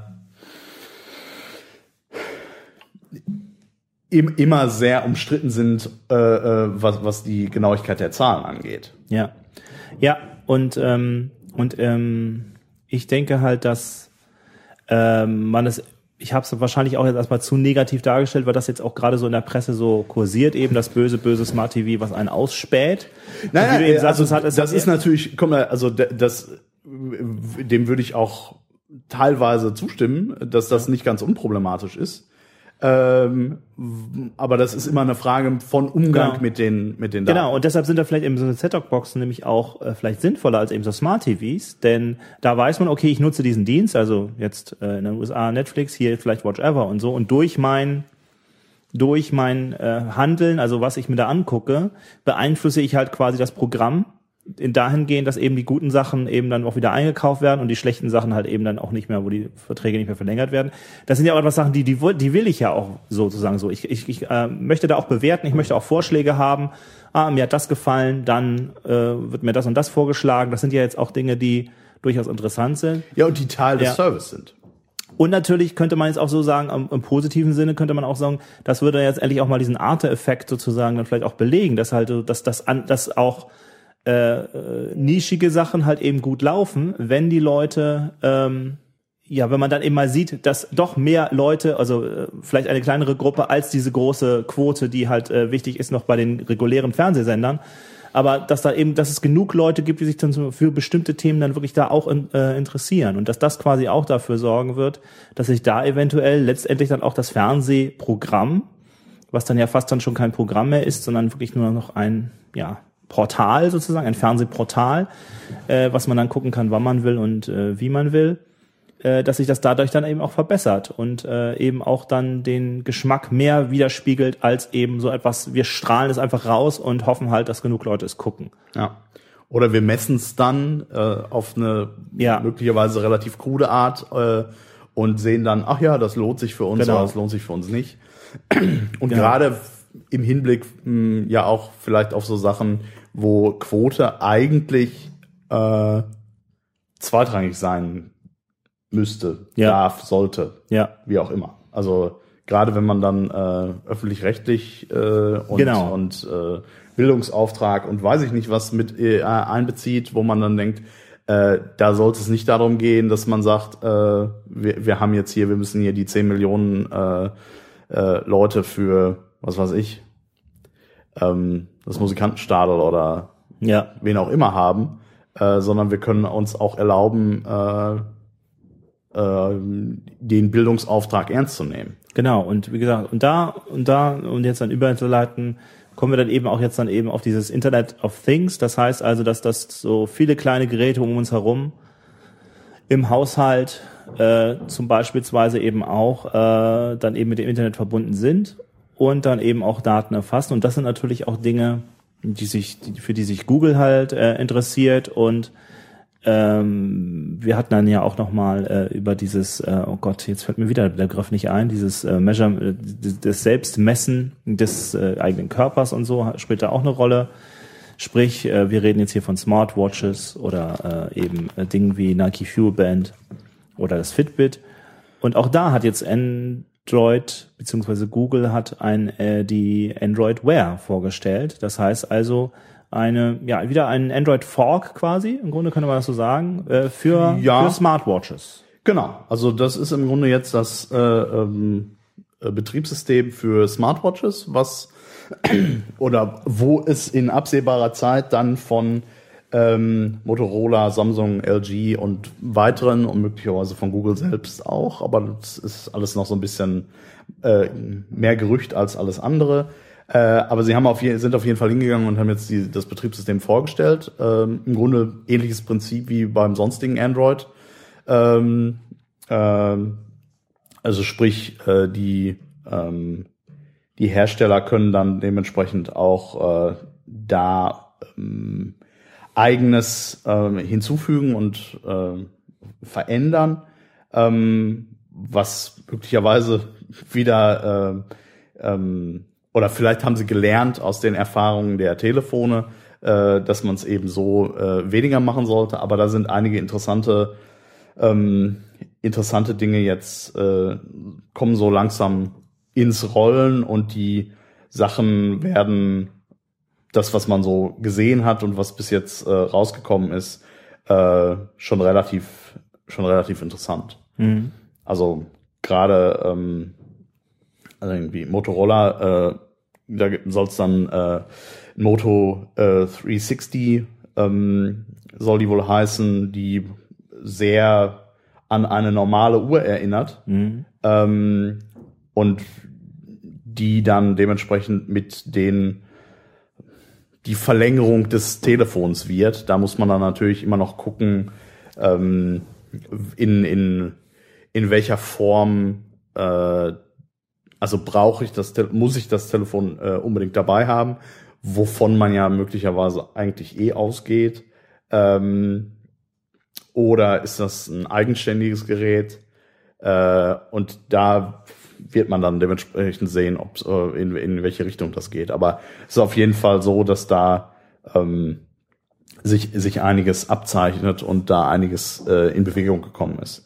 umstritten sind, was die Genauigkeit der Zahlen angeht. Ja, und ich denke halt, dass ich habe es wahrscheinlich auch jetzt erstmal zu negativ dargestellt, weil das jetzt auch gerade so in der Presse so kursiert, eben das böse Smart TV, was einen ausspäht. Nein, also das ist natürlich, also dem würde ich auch teilweise zustimmen, dass das nicht ganz unproblematisch ist. Aber das ist immer eine Frage von Umgang mit den Daten. Genau, und deshalb sind da vielleicht eben so Set-Top-Boxen nämlich auch vielleicht sinnvoller als eben so Smart TVs, denn da weiß man, okay, ich nutze diesen Dienst, also jetzt in den USA Netflix, hier vielleicht Watch Ever und so, und durch mein Handeln, also was ich mir da angucke, beeinflusse ich halt quasi das Programm dahingehend, dass eben die guten Sachen eben dann auch wieder eingekauft werden und die schlechten Sachen halt eben dann auch nicht mehr, wo die Verträge nicht mehr verlängert werden. Das sind ja auch etwas Sachen, die will ich ja auch sozusagen so. Ich möchte da auch bewerten, ich möchte auch Vorschläge haben. Mir hat das gefallen, dann wird mir das und das vorgeschlagen. Das sind ja jetzt auch Dinge, die durchaus interessant sind. Ja, und die Teil des Service sind. Und natürlich könnte man jetzt auch so sagen, im positiven Sinne könnte man auch sagen, das würde jetzt endlich auch mal diesen Arte-Effekt sozusagen dann vielleicht auch belegen, dass halt, dass auch nischige Sachen halt eben gut laufen, wenn die Leute, wenn man dann eben mal sieht, dass doch mehr Leute, also vielleicht eine kleinere Gruppe als diese große Quote, die halt wichtig ist noch bei den regulären Fernsehsendern, aber dass es genug Leute gibt, die sich dann für bestimmte Themen dann wirklich da auch interessieren und dass das quasi auch dafür sorgen wird, dass sich da eventuell letztendlich dann auch das Fernsehprogramm, was dann ja fast dann schon kein Programm mehr ist, sondern wirklich nur noch ein, Portal sozusagen, ein Fernsehportal, was man dann gucken kann, wann man will und wie man will, dass sich das dadurch dann eben auch verbessert und eben auch dann den Geschmack mehr widerspiegelt als eben so etwas, wir strahlen es einfach raus und hoffen halt, dass genug Leute es gucken. Ja. Oder wir messen es dann auf eine möglicherweise relativ krude Art und sehen dann, ach ja, das lohnt sich für uns oder das lohnt sich für uns nicht. Und gerade im Hinblick ja auch vielleicht auf so Sachen, wo Quote eigentlich zweitrangig sein müsste, darf, sollte, wie auch immer. Also gerade wenn man dann öffentlich-rechtlich und Bildungsauftrag und weiß ich nicht was mit einbezieht, wo man dann denkt, da sollte es nicht darum gehen, dass man sagt, wir haben jetzt hier, wir müssen hier die 10 Millionen Leute für, was weiß ich, das Musikantenstadel oder wen auch immer haben, sondern wir können uns auch erlauben, den Bildungsauftrag ernst zu nehmen. Genau, und wie gesagt, und jetzt dann überleiten, kommen wir dann eben auch jetzt dann eben auf dieses Internet of Things. Das heißt also, dass das so viele kleine Geräte um uns herum im Haushalt zum beispielsweise eben auch dann eben mit dem Internet verbunden sind und dann eben auch Daten erfassen. Und das sind natürlich auch Dinge, für die sich Google halt interessiert. Und wir hatten dann ja auch nochmal über dieses, oh Gott, jetzt fällt mir wieder der Begriff nicht ein, dieses das Selbstmessen des eigenen Körpers und so spielt da auch eine Rolle. Sprich, wir reden jetzt hier von Smartwatches oder eben Dingen wie Nike Fuel Band oder das Fitbit. Und auch da hat jetzt Android beziehungsweise Google hat die Android Wear vorgestellt. Das heißt also wieder ein Android Fork quasi, im Grunde könnte man das so sagen, für Smartwatches. Genau, also das ist im Grunde jetzt das Betriebssystem für Smartwatches, wo es in absehbarer Zeit dann von Motorola, Samsung, LG und weiteren und möglicherweise von Google selbst auch, aber das ist alles noch so ein bisschen mehr Gerücht als alles andere. Aber sie sind auf jeden Fall hingegangen und haben jetzt das Betriebssystem vorgestellt. Im Grunde ähnliches Prinzip wie beim sonstigen Android. Also sprich, die Hersteller können dann dementsprechend auch Eigenes hinzufügen und verändern, was möglicherweise wieder oder vielleicht haben sie gelernt aus den Erfahrungen der Telefone, dass man es eben so weniger machen sollte. Aber da sind einige interessante Dinge jetzt kommen so langsam ins Rollen und die Sachen werden das, was man so gesehen hat und was bis jetzt rausgekommen ist, schon relativ interessant. Mhm. Also gerade also irgendwie Motorola, da soll es dann Moto 360 soll die wohl heißen, die sehr an eine normale Uhr erinnert. Mhm. Und die dann dementsprechend mit die Verlängerung des Telefons wird. Da muss man dann natürlich immer noch gucken, in welcher Form, also muss ich das Telefon unbedingt dabei haben, wovon man ja möglicherweise eigentlich ausgeht. Oder ist das ein eigenständiges Gerät? Und da wird man dann dementsprechend sehen, ob in welche Richtung das geht. Aber es ist auf jeden Fall so, dass da sich einiges abzeichnet und da einiges in Bewegung gekommen ist.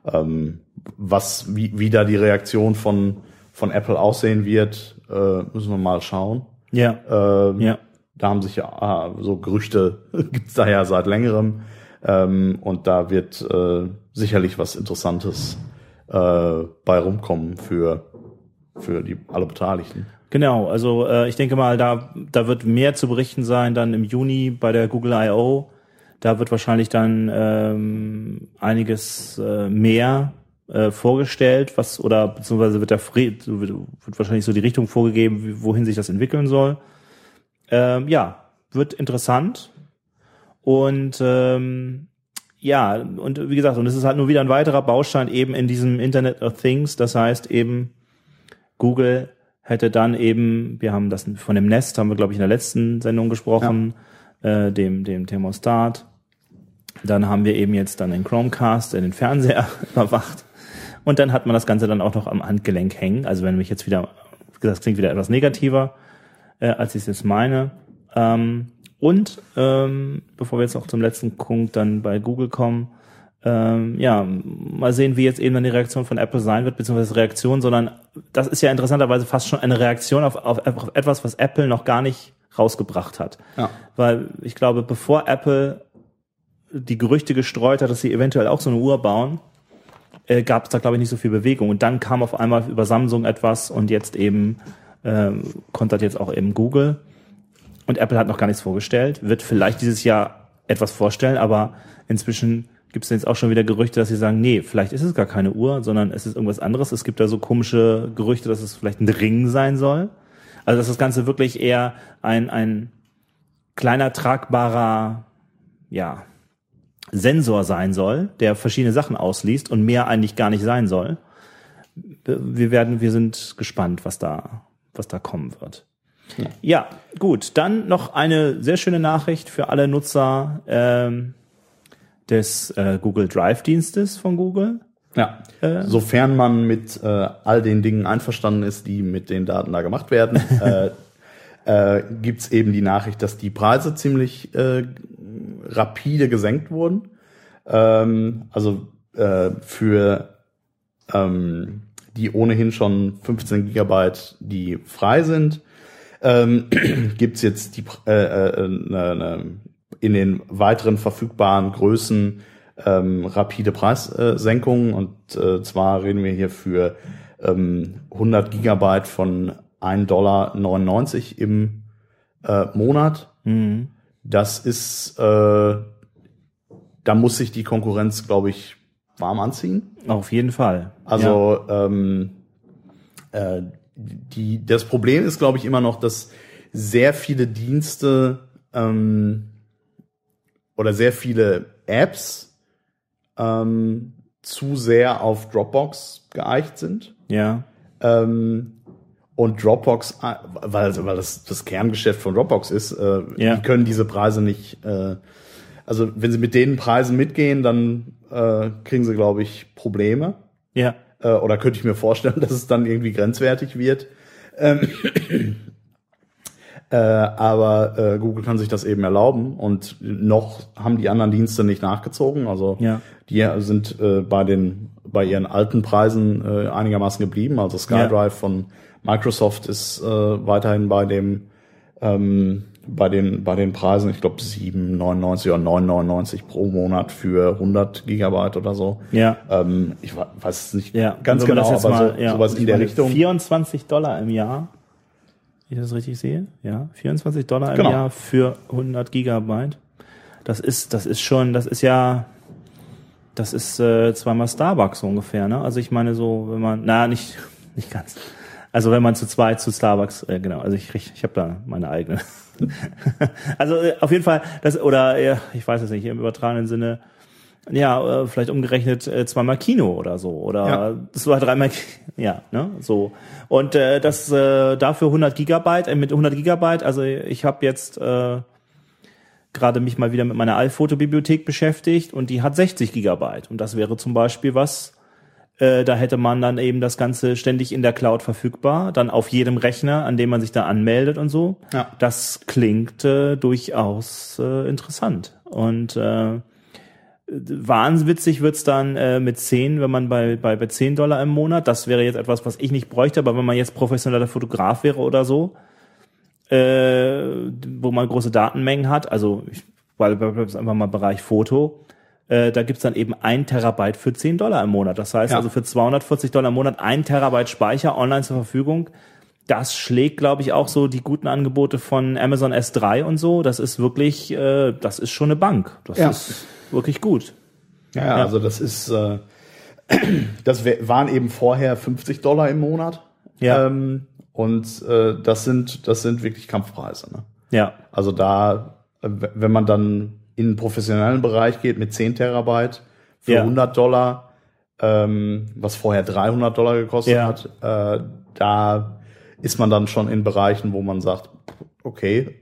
Wie da die Reaktion von Apple aussehen wird, müssen wir mal schauen. Ja. Da haben sich ja so Gerüchte gibt's da ja seit längerem. Und da wird sicherlich was Interessantes bei rumkommen für alle Beteiligten. Genau, also ich denke mal, da wird mehr zu berichten sein dann im Juni bei der Google I.O. Da wird wahrscheinlich dann einiges mehr vorgestellt, beziehungsweise wird wahrscheinlich so die Richtung vorgegeben, wohin sich das entwickeln soll. Wird interessant. Und und wie gesagt, und es ist halt nur wieder ein weiterer Baustein eben in diesem Internet of Things. Das heißt eben, Google hätte dann eben, wir haben das von dem Nest, haben wir glaube ich in der letzten Sendung gesprochen, dem Thermostat. Dann haben wir eben jetzt dann den Chromecast, der den Fernseher überwacht. Und dann hat man das Ganze dann auch noch am Handgelenk hängen. Also wenn mich jetzt wieder, das klingt wieder etwas negativer, als ich es jetzt meine. Und bevor wir jetzt noch zum letzten Punkt dann bei Google kommen, mal sehen, wie jetzt eben dann die Reaktion von Apple sein wird, beziehungsweise Reaktion, sondern das ist ja interessanterweise fast schon eine Reaktion auf etwas, was Apple noch gar nicht rausgebracht hat. Ja. Weil ich glaube, bevor Apple die Gerüchte gestreut hat, dass sie eventuell auch so eine Uhr bauen, gab es da, glaube ich, nicht so viel Bewegung. Und dann kam auf einmal über Samsung etwas und jetzt eben kontert jetzt auch eben Google. Und Apple hat noch gar nichts vorgestellt, wird vielleicht dieses Jahr etwas vorstellen, aber inzwischen gibt es jetzt auch schon wieder Gerüchte, dass sie sagen, nee, vielleicht ist es gar keine Uhr, sondern es ist irgendwas anderes. Es gibt da so komische Gerüchte, dass es vielleicht ein Ring sein soll. Also dass das Ganze wirklich eher ein kleiner, tragbarer, Sensor sein soll, der verschiedene Sachen ausliest und mehr eigentlich gar nicht sein soll. Wir sind gespannt, was da kommen wird. Ja, gut. Dann noch eine sehr schöne Nachricht für alle Nutzer des Google Drive-Dienstes von Google. Ja, sofern man mit all den Dingen einverstanden ist, die mit den Daten da gemacht werden, gibt's eben die Nachricht, dass die Preise ziemlich rapide gesenkt wurden. Für die ohnehin schon 15 Gigabyte, die frei sind, gibt's jetzt in den weiteren verfügbaren Größen rapide Preissenkungen und zwar reden wir hier für 100 Gigabyte von $1,99 im Monat. Mhm. Das ist, da muss sich die Konkurrenz, glaube ich, warm anziehen. Auf jeden Fall. Also das Problem ist, glaube ich, immer noch, dass sehr viele Dienste oder sehr viele Apps zu sehr auf Dropbox geeicht sind. Ja. Und Dropbox, weil das Kerngeschäft von Dropbox ist, die können diese Preise nicht, also wenn sie mit den Preisen mitgehen, dann kriegen sie, glaube ich, Probleme. Ja. Oder könnte ich mir vorstellen, dass es dann irgendwie grenzwertig wird. Aber Google kann sich das eben erlauben und noch haben die anderen Dienste nicht nachgezogen. Also die sind bei ihren alten Preisen einigermaßen geblieben. Also SkyDrive von Microsoft ist weiterhin bei den Preisen, ich glaube 7,99 oder 9,99 pro Monat für 100 Gigabyte oder so. Ja. Ich weiß es nicht ganz genau, aber sowas in der Richtung. $24 im Jahr. Ich das richtig sehe? Ja, $24 im Jahr für 100 Gigabyte. Das ist zweimal Starbucks so ungefähr, ne? Also ich meine so, wenn man, nicht ganz. Also wenn man zu zweit zu Starbucks, genau, also ich habe da meine eigene. Also auf jeden Fall, ich weiß es nicht, im übertragenen Sinne, vielleicht umgerechnet zweimal Kino oder so, oder das war dreimal, so. Und das dafür 100 Gigabyte, mit 100 Gigabyte, also ich habe jetzt gerade mich mal wieder mit meiner iPhoto-Bibliothek beschäftigt und die hat 60 Gigabyte und das wäre zum Beispiel was, da hätte man dann eben das Ganze ständig in der Cloud verfügbar, dann auf jedem Rechner, an dem man sich da anmeldet und so. Ja. Das klingt durchaus interessant. Und wahnwitzig wird's dann mit 10, wenn man bei $10 im Monat, das wäre jetzt etwas, was ich nicht bräuchte, aber wenn man jetzt professioneller Fotograf wäre oder so, wo man große Datenmengen hat, also weil einfach mal Bereich Foto, da gibt's dann eben 1 Terabyte für $10 im Monat. Das heißt also für $240 im Monat 1 Terabyte Speicher online zur Verfügung. Das schlägt, glaube ich, auch so die guten Angebote von Amazon S3 und so. Das ist wirklich, das ist schon eine Bank. Das ist wirklich gut. Ja, also das ist, waren eben vorher $50 im Monat. Ja. Und das sind wirklich Kampfpreise. Ne? Ja. Also da, wenn man dann in den professionellen Bereich geht mit 10 Terabyte für $100, was vorher $300 gekostet hat, da ist man dann schon in Bereichen, wo man sagt, okay,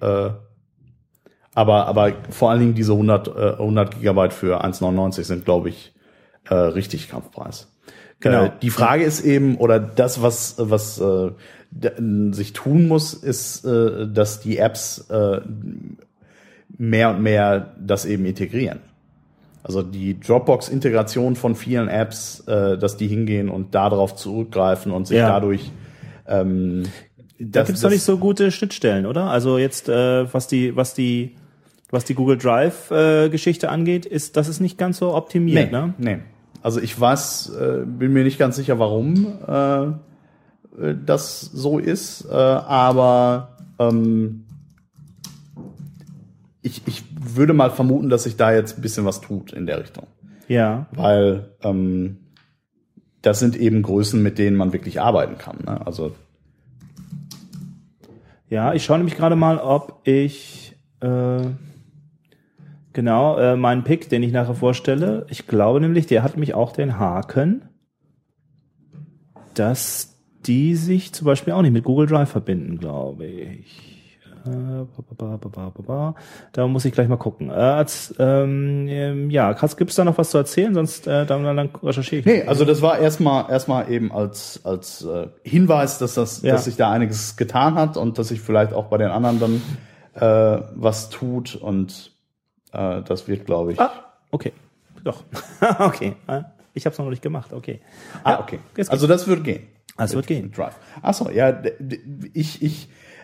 aber vor allen Dingen diese 100 Gigabyte für 1,99 sind, glaube ich, richtig Kampfpreis. Genau. Die Frage ist eben, oder das, was sich tun muss, ist, dass die Apps mehr und mehr das eben integrieren. Also die Dropbox-Integration von vielen Apps, dass die hingehen und darauf zurückgreifen und sich dadurch da gibt's doch nicht so gute Schnittstellen, oder? Also jetzt was die Google Drive Geschichte angeht, das ist nicht ganz so optimiert, ne? Nee. Also ich bin mir nicht ganz sicher, warum das so ist, aber ich würde mal vermuten, dass sich da jetzt ein bisschen was tut in der Richtung. Ja. Weil das sind eben Größen, mit denen man wirklich arbeiten kann. Ne? Also ja, ich schaue nämlich gerade mal, ob ich meinen Pick, den ich nachher vorstelle, ich glaube nämlich, der hat nämlich auch den Haken, dass die sich zum Beispiel auch nicht mit Google Drive verbinden, glaube ich. Da muss ich gleich mal gucken. Gibt's da noch was zu erzählen? Sonst dann recherchiere ich. Nee, also das war erstmal eben als Hinweis, dass sich da einiges getan hat und dass sich vielleicht auch bei den anderen dann was tut und das wird, glaube ich. Okay. Doch. Okay. Ich habe es noch nicht gemacht. Okay. Okay. Also das wird gehen. Das wird gehen. Drive. Achso, ja,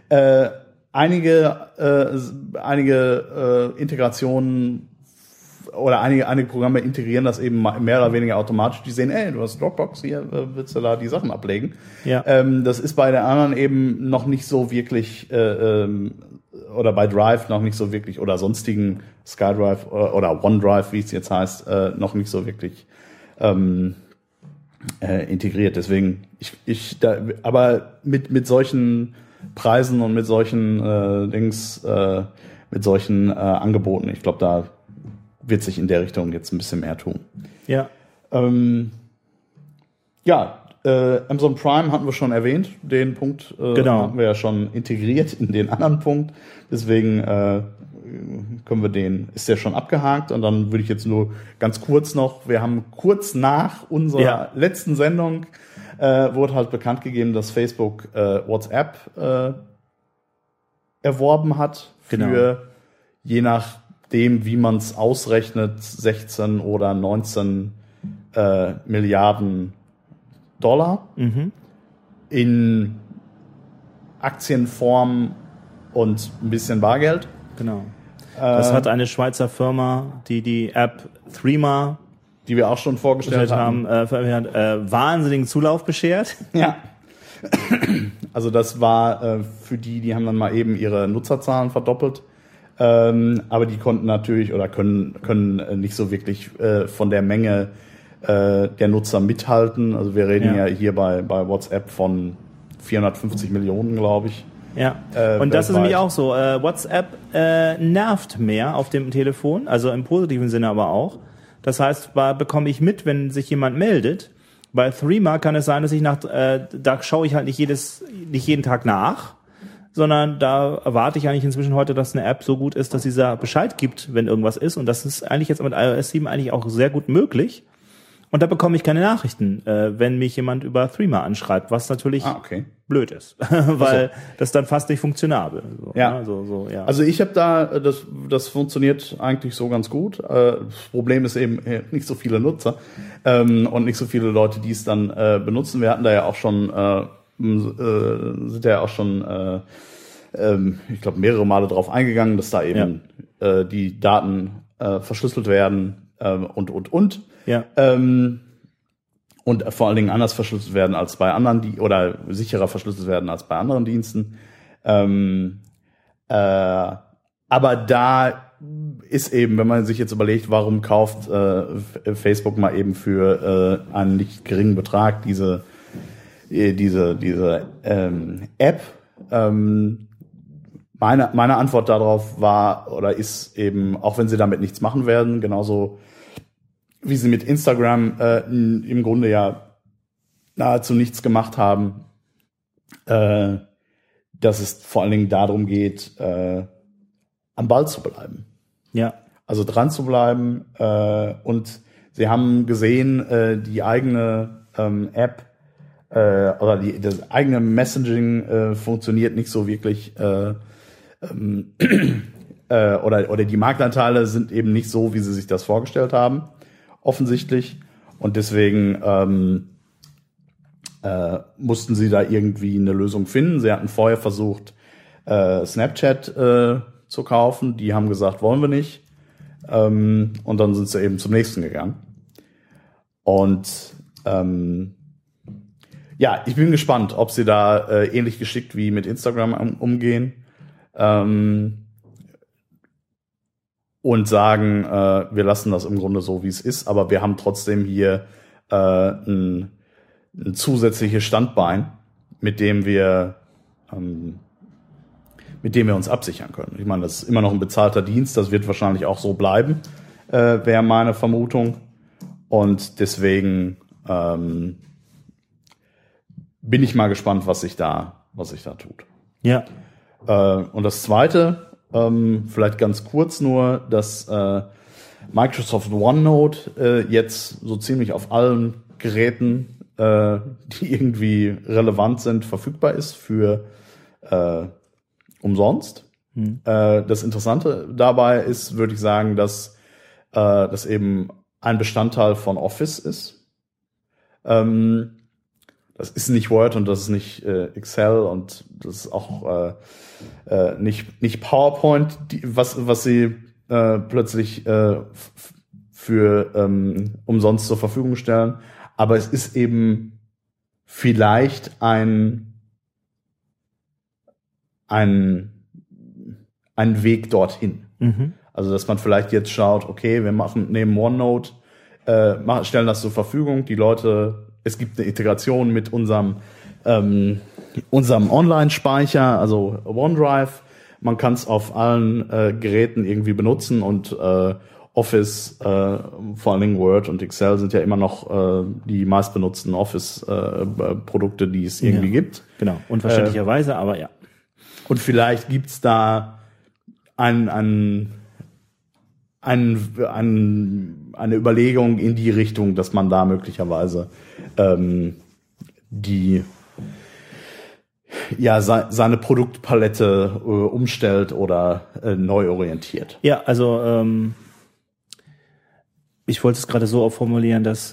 einige Integrationen oder einige Programme integrieren das eben mehr oder weniger automatisch. Die sehen, du hast Dropbox, hier willst du da die Sachen ablegen. Ja. Das ist bei der anderen eben noch nicht so wirklich, oder bei Drive noch nicht so wirklich, oder sonstigen SkyDrive oder OneDrive, wie es jetzt heißt, noch nicht so wirklich integriert. Deswegen, aber mit solchen Preisen und mit solchen mit solchen Angeboten, ich glaube, da wird sich in der Richtung jetzt ein bisschen mehr tun. Ja. Amazon Prime hatten wir schon erwähnt. Den Punkt Genau. hatten wir ja schon integriert in den anderen Punkt. Deswegen ist der schon abgehakt. Und dann würde ich jetzt nur ganz kurz noch, wir haben kurz nach unserer letzten Sendung wurde halt bekannt gegeben, dass Facebook WhatsApp erworben hat für, je nachdem, wie man es ausrechnet, 16 oder 19 Milliarden Dollar in Aktienform und ein bisschen Bargeld. Genau. Das hat eine Schweizer Firma, die App Threema, die wir auch schon vorgestellt haben, wahnsinnigen Zulauf beschert. Ja. Also das war für die haben dann mal eben ihre Nutzerzahlen verdoppelt. Aber die konnten natürlich oder können nicht so wirklich von der Menge der Nutzer mithalten. Also wir reden ja hier bei WhatsApp von 450 Millionen, glaube ich. Ja, und das ist nämlich auch so. WhatsApp nervt mehr auf dem Telefon, also im positiven Sinne aber auch. Das heißt, bekomme ich mit, wenn sich jemand meldet. Bei Threema kann es sein, dass da schaue ich halt nicht jeden Tag nach, sondern da erwarte ich eigentlich inzwischen heute, dass eine App so gut ist, dass sie Bescheid gibt, wenn irgendwas ist. Und das ist eigentlich jetzt mit iOS 7 eigentlich auch sehr gut möglich. Und da bekomme ich keine Nachrichten, wenn mich jemand über Threema anschreibt, was natürlich blöd ist, weil das dann fast nicht funktionabel. So, ja. Ja. Also ich habe das funktioniert eigentlich so ganz gut. Das Problem ist eben nicht so viele Nutzer und nicht so viele Leute, die es dann benutzen. Wir hatten da ja auch schon, ich glaube, mehrere Male drauf eingegangen, dass da eben die Daten verschlüsselt werden und. Ja. Und vor allen Dingen anders verschlüsselt werden als bei anderen, oder sicherer verschlüsselt werden als bei anderen Diensten. Aber da ist eben, wenn man sich jetzt überlegt, warum kauft Facebook mal eben für einen nicht geringen Betrag diese App. Meine Antwort darauf war oder ist eben, auch wenn sie damit nichts machen werden, genauso wie sie mit Instagram im Grunde ja nahezu nichts gemacht haben, dass es vor allen Dingen darum geht, am Ball zu bleiben. Ja. Also dran zu bleiben. Und sie haben gesehen, die eigene App oder das eigene Messaging funktioniert nicht so wirklich oder die Marktanteile sind eben nicht so, wie sie sich das vorgestellt haben. Offensichtlich. Und deswegen mussten sie da irgendwie eine Lösung finden. Sie hatten vorher versucht, Snapchat zu kaufen. Die haben gesagt, wollen wir nicht. Und dann sind sie eben zum nächsten gegangen. Und ich bin gespannt, ob sie da ähnlich geschickt wie mit Instagram umgehen. Und sagen, wir lassen das im Grunde so, wie es ist, aber wir haben trotzdem hier ein zusätzliches Standbein, mit dem wir uns absichern können. Ich meine, das ist immer noch ein bezahlter Dienst, das wird wahrscheinlich auch so bleiben, wäre meine Vermutung. Und deswegen bin ich mal gespannt, was sich da tut. Ja. Und das Zweite, vielleicht ganz kurz nur, dass Microsoft OneNote jetzt so ziemlich auf allen Geräten, die irgendwie relevant sind, verfügbar ist für umsonst. Das Interessante dabei ist, würde ich sagen, dass das eben ein Bestandteil von Office ist. Das ist nicht Word und das ist nicht Excel und das ist auch nicht PowerPoint, was sie plötzlich für umsonst zur Verfügung stellen. Aber es ist eben vielleicht ein Weg dorthin. Also, dass man vielleicht jetzt schaut, okay, wir nehmen OneNote, stellen das zur Verfügung, die Leute, es gibt eine Integration mit unserem Online-Speicher, also OneDrive. Man kann es auf allen Geräten irgendwie benutzen und Office, vor allen Dingen Word und Excel sind ja immer noch die meistbenutzten Office-Produkte, die es irgendwie gibt. Genau, unverständlicherweise, aber ja. Und vielleicht gibt's da eine Überlegung in die Richtung, dass man da möglicherweise seine Produktpalette umstellt oder neu orientiert. Ja, also ich wollte es gerade so formulieren, dass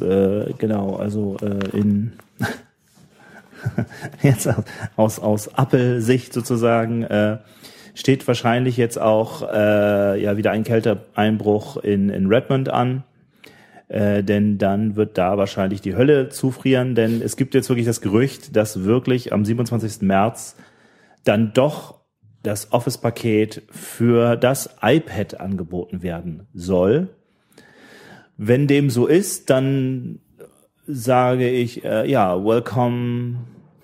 in jetzt aus Apple-Sicht sozusagen steht wahrscheinlich jetzt auch wieder ein Kälteeinbruch in Redmond an. Denn dann wird da wahrscheinlich die Hölle zufrieren, denn es gibt jetzt wirklich das Gerücht, dass wirklich am 27. März dann doch das Office-Paket für das iPad angeboten werden soll. Wenn dem so ist, dann sage ich, welcome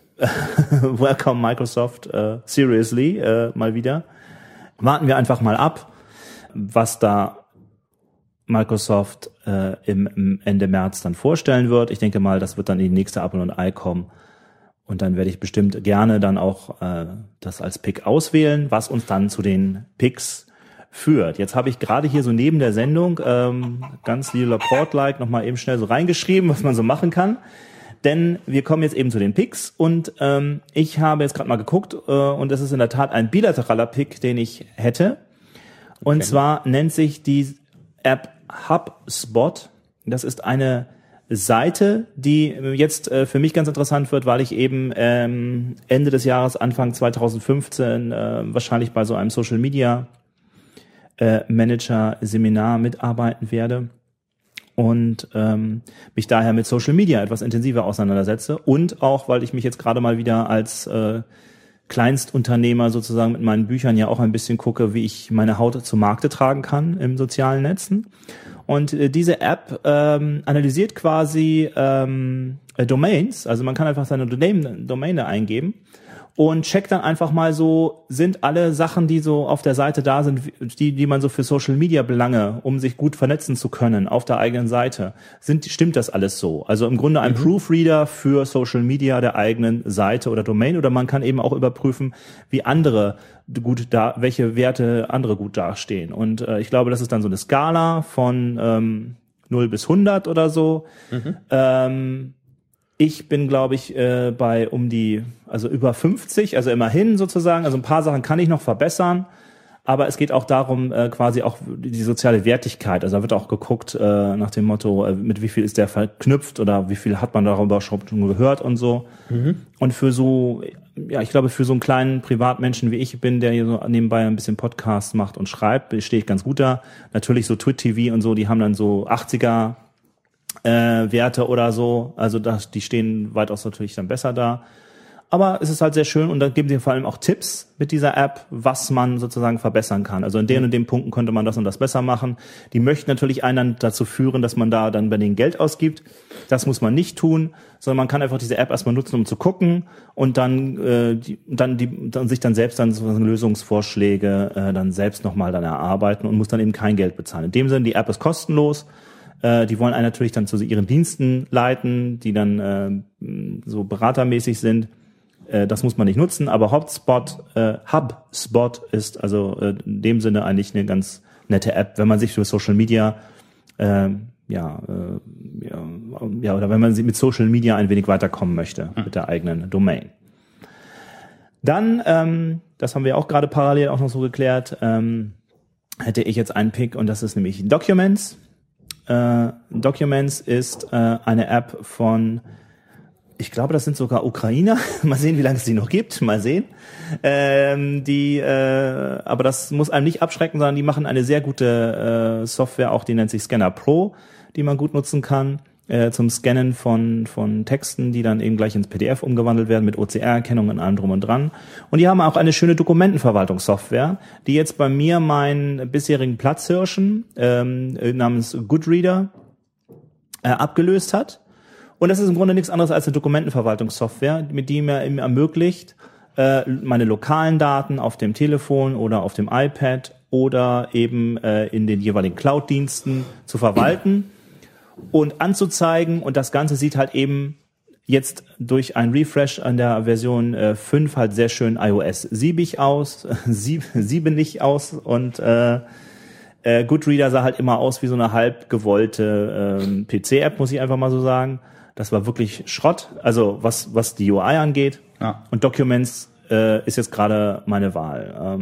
Microsoft, seriously, mal wieder. Warten wir einfach mal ab, was da Microsoft im Ende März dann vorstellen wird. Ich denke mal, das wird dann in die nächste Apple und I kommen. Und dann werde ich bestimmt gerne dann auch das als Pick auswählen, was uns dann zu den Picks führt. Jetzt habe ich gerade hier so neben der Sendung ganz Leo Laporte-like nochmal eben schnell so reingeschrieben, was man so machen kann. Denn wir kommen jetzt eben zu den Picks und ich habe jetzt gerade mal geguckt und es ist in der Tat ein bilateraler Pick, den ich hätte. Und zwar nennt sich die App HubSpot. Das ist eine Seite, die jetzt für mich ganz interessant wird, weil ich eben Ende des Jahres, Anfang 2015 wahrscheinlich bei so einem Social Media Manager Seminar mitarbeiten werde und mich daher mit Social Media etwas intensiver auseinandersetze und auch, weil ich mich jetzt gerade mal wieder als Kleinstunternehmer sozusagen mit meinen Büchern ja auch ein bisschen gucke, wie ich meine Haut zu Markte tragen kann im sozialen Netzen. Und diese App analysiert quasi Domains, also man kann einfach seine Domäne eingeben und checkt dann einfach mal so, sind alle Sachen, die so auf der Seite da sind, die man so für Social Media Belange, um sich gut vernetzen zu können auf der eigenen Seite, stimmt das alles so? Also im Grunde ein Proofreader für Social Media der eigenen Seite oder Domain, oder man kann eben auch überprüfen, wie welche Werte andere gut dastehen. Und ich glaube, das ist dann so eine Skala von 0 bis 100 oder so. Ich bin, glaube ich, bei über 50, also immerhin sozusagen. Also ein paar Sachen kann ich noch verbessern, aber es geht auch darum, quasi auch die soziale Wertigkeit. Also da wird auch geguckt nach dem Motto, mit wie viel ist der verknüpft oder wie viel hat man darüber schon gehört und so. Und für so, ich glaube, für so einen kleinen Privatmenschen wie ich bin, der hier so nebenbei ein bisschen Podcast macht und schreibt, stehe ich ganz gut da. Natürlich so Twit-TV und so, die haben dann so 80er Werte oder so, also die stehen weitaus natürlich dann besser da. Aber es ist halt sehr schön und dann geben sie vor allem auch Tipps mit dieser App, was man sozusagen verbessern kann. Also in den und den Punkten könnte man das und das besser machen. Die möchten natürlich einen dann dazu führen, dass man da dann bei denen Geld ausgibt. Das muss man nicht tun, sondern man kann einfach diese App erstmal nutzen, um zu gucken und dann sich dann selbst dann so Lösungsvorschläge dann selbst nochmal dann erarbeiten und muss dann eben kein Geld bezahlen. In dem Sinne, die App ist kostenlos. Die wollen einen natürlich dann zu ihren Diensten leiten, die dann so beratermäßig sind. Das muss man nicht nutzen, aber HubSpot ist also in dem Sinne eigentlich eine ganz nette App, wenn man sich für Social Media oder wenn man mit Social Media ein wenig weiterkommen möchte mit der eigenen Domain. Dann, das haben wir auch gerade parallel auch noch so geklärt, hätte ich jetzt einen Pick und das ist nämlich Documents. Documents ist eine App von Ich glaube, das sind sogar Ukrainer. Mal sehen, wie lange es die noch gibt. Mal sehen. Aber das muss einem nicht abschrecken, sondern die machen eine sehr gute Software, auch die nennt sich Scanner Pro, die man gut nutzen kann zum Scannen von Texten, die dann eben gleich ins PDF umgewandelt werden mit OCR-Erkennung und allem drum und dran. Und die haben auch eine schöne Dokumentenverwaltungssoftware, die jetzt bei mir meinen bisherigen Platzhirschen namens Goodreader abgelöst hat. Und das ist im Grunde nichts anderes als eine Dokumentenverwaltungssoftware, mit die mir eben ermöglicht, meine lokalen Daten auf dem Telefon oder auf dem iPad oder eben in den jeweiligen Cloud-Diensten zu verwalten und anzuzeigen. Und das Ganze sieht halt eben jetzt durch ein Refresh an der Version 5 halt sehr schön iOS-siebig aus, siebenig aus und Goodreader sah halt immer aus wie so eine halb gewollte PC-App, muss ich einfach mal so sagen. Das war wirklich Schrott, also was die UI angeht. Ja. Und Documents ist jetzt gerade meine Wahl.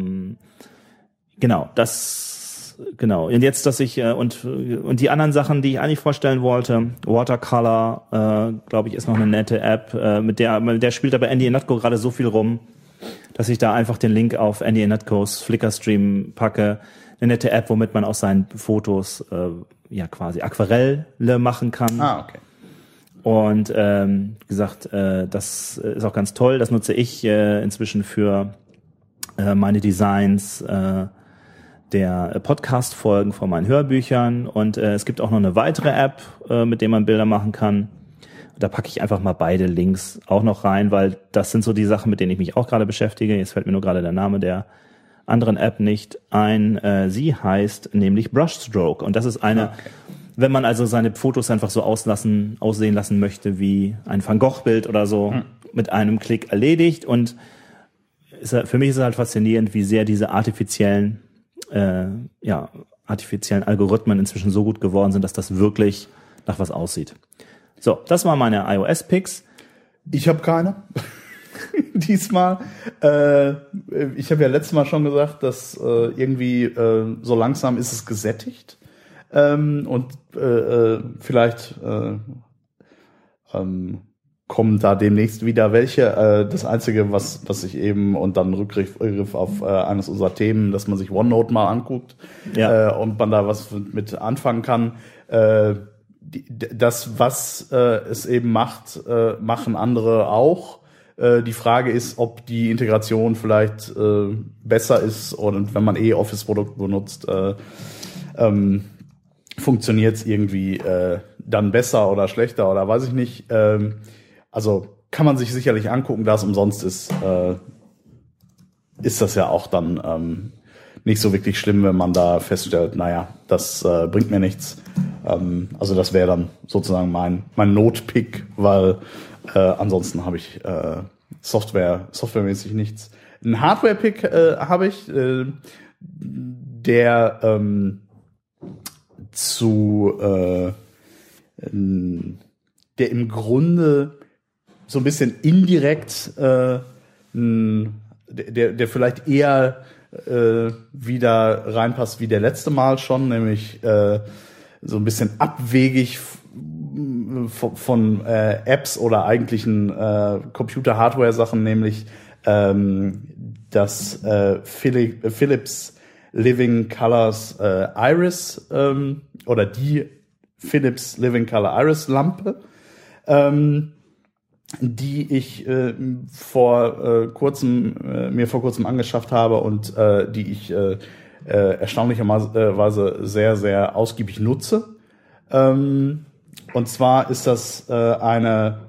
Genau. Und jetzt, dass ich und die anderen Sachen, die ich eigentlich vorstellen wollte, Watercolor, glaube ich, ist noch eine nette App, mit der spielt aber Andy Ihnatko gerade so viel rum, dass ich da einfach den Link auf Andy Ihnatkos Flickr-Stream packe. Eine nette App, womit man aus seinen Fotos quasi Aquarelle machen kann. Okay. Und wie gesagt, das ist auch ganz toll. Das nutze ich inzwischen für meine Designs der Podcast-Folgen von meinen Hörbüchern. Und es gibt auch noch eine weitere App, mit der man Bilder machen kann. Da packe ich einfach mal beide Links auch noch rein, weil das sind so die Sachen, mit denen ich mich auch gerade beschäftige. Jetzt fällt mir nur gerade der Name der anderen App nicht ein. Sie heißt nämlich Brushstroke. Und das ist eine, wenn man also seine Fotos einfach so aussehen lassen möchte wie ein Van Gogh-Bild oder so, mit einem Klick erledigt. Und für mich ist es halt faszinierend, wie sehr diese artifiziellen Algorithmen inzwischen so gut geworden sind, dass das wirklich nach was aussieht. So, das waren meine iOS-Picks. Ich habe keine. Diesmal. Ich habe ja letztes Mal schon gesagt, dass irgendwie so langsam ist es gesättigt. Vielleicht kommen da demnächst wieder welche. Das Einzige, was ich eben, und dann Rückgriff auf eines unserer Themen, dass man sich OneNote mal anguckt und man da was mit anfangen kann. Das, was es eben macht, machen andere auch. Die Frage ist, ob die Integration vielleicht besser ist und wenn man Office-Produkte benutzt, funktioniert es irgendwie dann besser oder schlechter oder weiß ich nicht. Also kann man sich sicherlich angucken, da es umsonst ist das ja auch dann nicht so wirklich schlimm, wenn man da feststellt, naja, das bringt mir nichts. Also das wäre dann sozusagen mein Note-Pick, weil ansonsten habe ich softwaremäßig nichts. Ein Hardware-Pick habe ich, der der im Grunde so ein bisschen indirekt der vielleicht eher wieder reinpasst wie der letzte Mal schon, nämlich so ein bisschen abwegig von Apps oder eigentlichen Computer-Hardware-Sachen, nämlich das Philips Living Colors Iris oder die Philips Living Color Iris Lampe, die ich mir vor kurzem angeschafft habe und die ich erstaunlicherweise sehr, sehr ausgiebig nutze. Und zwar ist das eine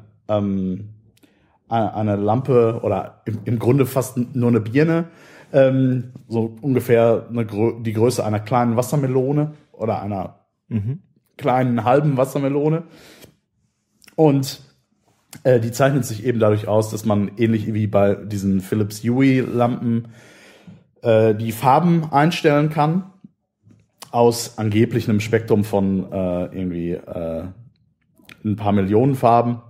Lampe oder im Grunde fast nur eine Birne, so ungefähr die Größe einer kleinen Wassermelone oder einer kleinen halben Wassermelone. Und die zeichnet sich eben dadurch aus, dass man ähnlich wie bei diesen Philips Hue-Lampen die Farben einstellen kann aus angeblich einem Spektrum von irgendwie ein paar Millionen Farben.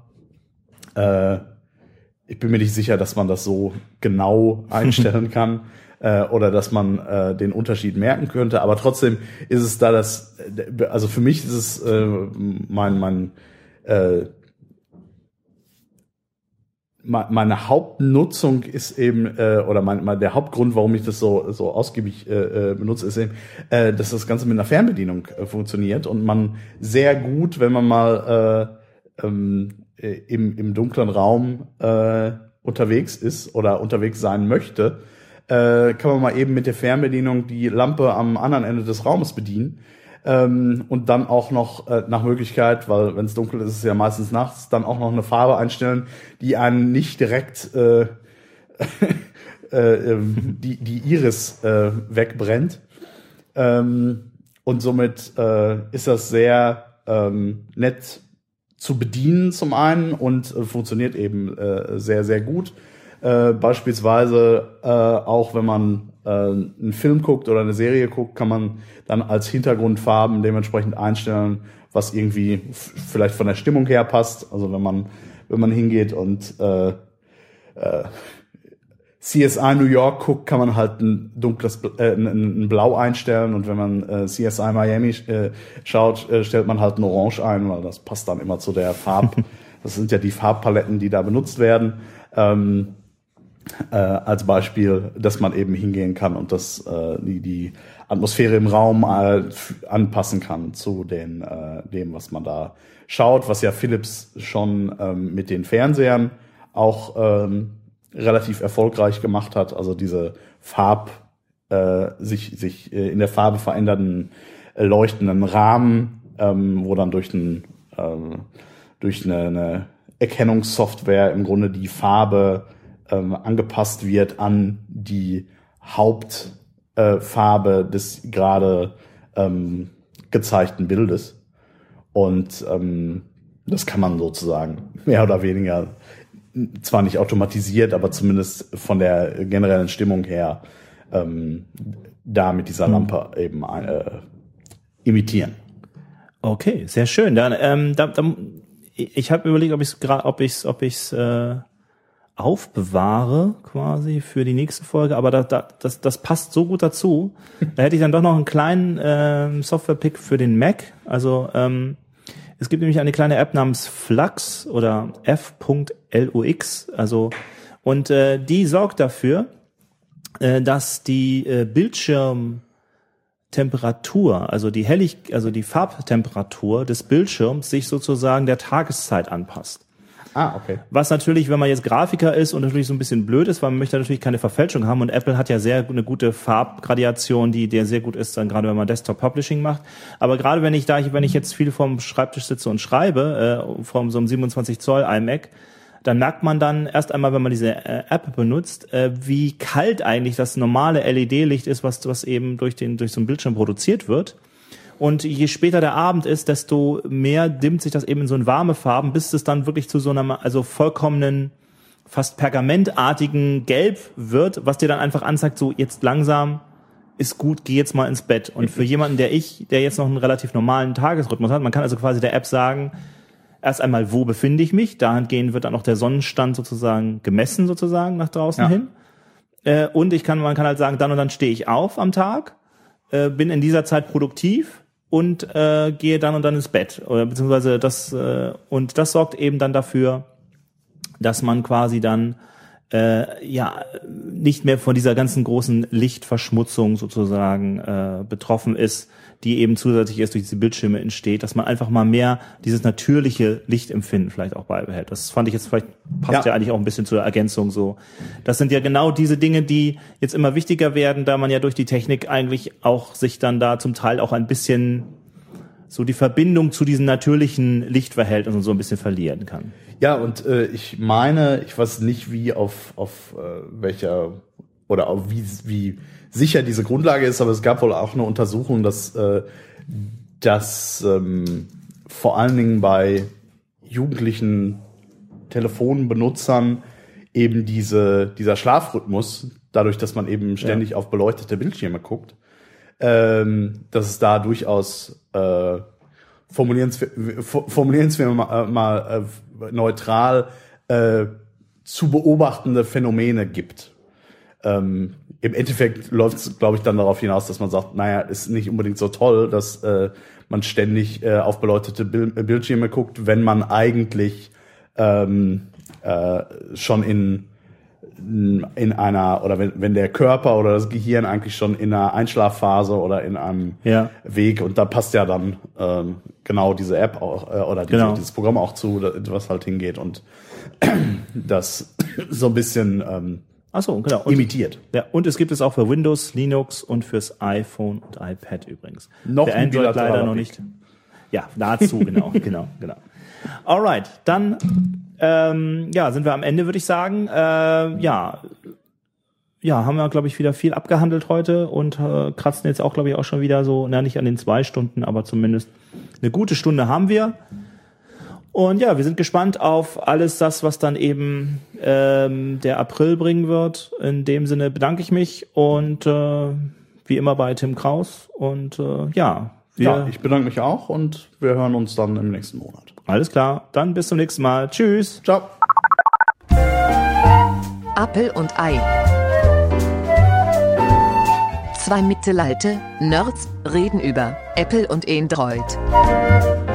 Ich bin mir nicht sicher, dass man das so genau einstellen kann oder dass man den Unterschied merken könnte. Aber trotzdem ist es da also für mich ist es mein meine Hauptnutzung ist eben, oder der Hauptgrund, warum ich das so ausgiebig benutze, ist eben, dass das Ganze mit einer Fernbedienung funktioniert und man sehr gut, wenn man mal im dunklen Raum unterwegs ist oder unterwegs sein möchte, kann man mal eben mit der Fernbedienung die Lampe am anderen Ende des Raumes bedienen. Und dann auch noch nach Möglichkeit, weil wenn es dunkel ist, ist es ja meistens nachts, dann auch noch eine Farbe einstellen, die einen nicht direkt die Iris wegbrennt. Und somit ist das sehr nett zu bedienen zum einen und funktioniert eben sehr, sehr gut. Beispielsweise auch wenn man einen Film guckt oder eine Serie guckt, kann man dann als Hintergrundfarben dementsprechend einstellen, was irgendwie vielleicht von der Stimmung her passt. Also wenn man hingeht und CSI New York guckt, kann man halt ein dunkles ein Blau einstellen, und wenn man CSI Miami schaut, stellt man halt ein Orange ein, weil das passt dann immer zu der das sind ja die Farbpaletten, die da benutzt werden. Als Beispiel, dass man eben hingehen kann und die Atmosphäre im Raum anpassen kann zu dem, was man da schaut, was ja Philips schon mit den Fernsehern auch relativ erfolgreich gemacht hat. Also diese sich in der Farbe verändernden leuchtenden Rahmen, wo dann durch eine Erkennungssoftware im Grunde die Farbe angepasst wird an die Hauptfarbe des gerade gezeigten Bildes. Und das kann man sozusagen mehr oder weniger, zwar nicht automatisiert, aber zumindest von der generellen Stimmung her da mit dieser Lampe eben imitieren. Okay, sehr schön. Dann ich habe überlegt, ob ich's aufbewahre quasi für die nächste Folge, aber das passt so gut dazu. Da hätte ich dann doch noch einen kleinen Software-Pick für den Mac. Also es gibt nämlich eine kleine App namens Flux oder f.lux. Also und die sorgt dafür, dass die Bildschirmtemperatur, also die Farbtemperatur des Bildschirms sich sozusagen der Tageszeit anpasst. Ah, okay. Was natürlich, wenn man jetzt Grafiker ist und natürlich so ein bisschen blöd ist, weil man möchte natürlich keine Verfälschung haben, und Apple hat ja eine gute Farbgradation, der sehr gut ist, dann gerade wenn man Desktop-Publishing macht. Aber gerade wenn ich jetzt viel vorm Schreibtisch sitze und schreibe, von so einem 27 Zoll iMac, dann merkt man dann erst einmal, wenn man diese App benutzt, wie kalt eigentlich das normale LED-Licht ist, was eben durch so einen Bildschirm produziert wird. Und je später der Abend ist, desto mehr dimmt sich das eben in so in warme Farben, bis es dann wirklich zu so einer, also vollkommenen, fast pergamentartigen Gelb wird, was dir dann einfach anzeigt, so jetzt langsam ist gut, geh jetzt mal ins Bett. Und für jemanden, der jetzt noch einen relativ normalen Tagesrhythmus hat, man kann also quasi der App sagen, erst einmal, wo befinde ich mich? Dahingehend wird dann auch der Sonnenstand sozusagen gemessen, sozusagen nach draußen hin. Und man kann halt sagen, dann und dann stehe ich auf am Tag, bin in dieser Zeit produktiv und gehe dann und dann ins Bett. Oder beziehungsweise das sorgt eben dann dafür, dass man quasi dann nicht mehr von dieser ganzen großen Lichtverschmutzung sozusagen betroffen ist, die eben zusätzlich erst durch diese Bildschirme entsteht, dass man einfach mal mehr dieses natürliche Lichtempfinden vielleicht auch beibehält. Das fand ich jetzt passt ja eigentlich auch ein bisschen zur Ergänzung so. Das sind ja genau diese Dinge, die jetzt immer wichtiger werden, da man ja durch die Technik eigentlich auch sich dann da zum Teil auch ein bisschen so die Verbindung zu diesen natürlichen Lichtverhältnissen so ein bisschen verlieren kann. Ja, und ich weiß nicht, wie auf welcher oder auf wie sicher diese Grundlage ist, aber es gab wohl auch eine Untersuchung, dass vor allen Dingen bei jugendlichen Telefonbenutzern eben dieser Schlafrhythmus, dadurch, dass man eben ständig auf beleuchtete Bildschirme guckt, dass es da durchaus formulieren wir mal neutral zu beobachtende Phänomene gibt. Im Endeffekt läuft es, glaube ich, dann darauf hinaus, dass man sagt, naja, ist nicht unbedingt so toll, dass man ständig auf beleuchtete Bildschirme guckt, wenn man eigentlich schon in einer, oder wenn der Körper oder das Gehirn eigentlich schon in einer Einschlafphase oder in einem Weg, und da passt ja dann genau diese App auch, oder dieses Programm auch zu, was halt hingeht und das so ein bisschen genau. imitiert. Ja, und es gibt es auch für Windows, Linux und fürs iPhone und iPad übrigens. Noch für Android leider noch nicht. Ja, nahezu, genau. Alright, dann sind wir am Ende, würde ich sagen. Haben wir, glaube ich, wieder viel abgehandelt heute und kratzen jetzt auch, glaube ich, auch schon wieder so, nicht an den 2 Stunden, aber zumindest eine gute Stunde haben wir. Und ja, wir sind gespannt auf alles das, was dann eben der April bringen wird. In dem Sinne bedanke ich mich und wie immer bei Tim Kraus. Und ich bedanke mich auch und wir hören uns dann im nächsten Monat. Alles klar, dann bis zum nächsten Mal. Tschüss. Ciao. Apfel und Ei. 2 Mittelalter Nerds reden über Apple und Android.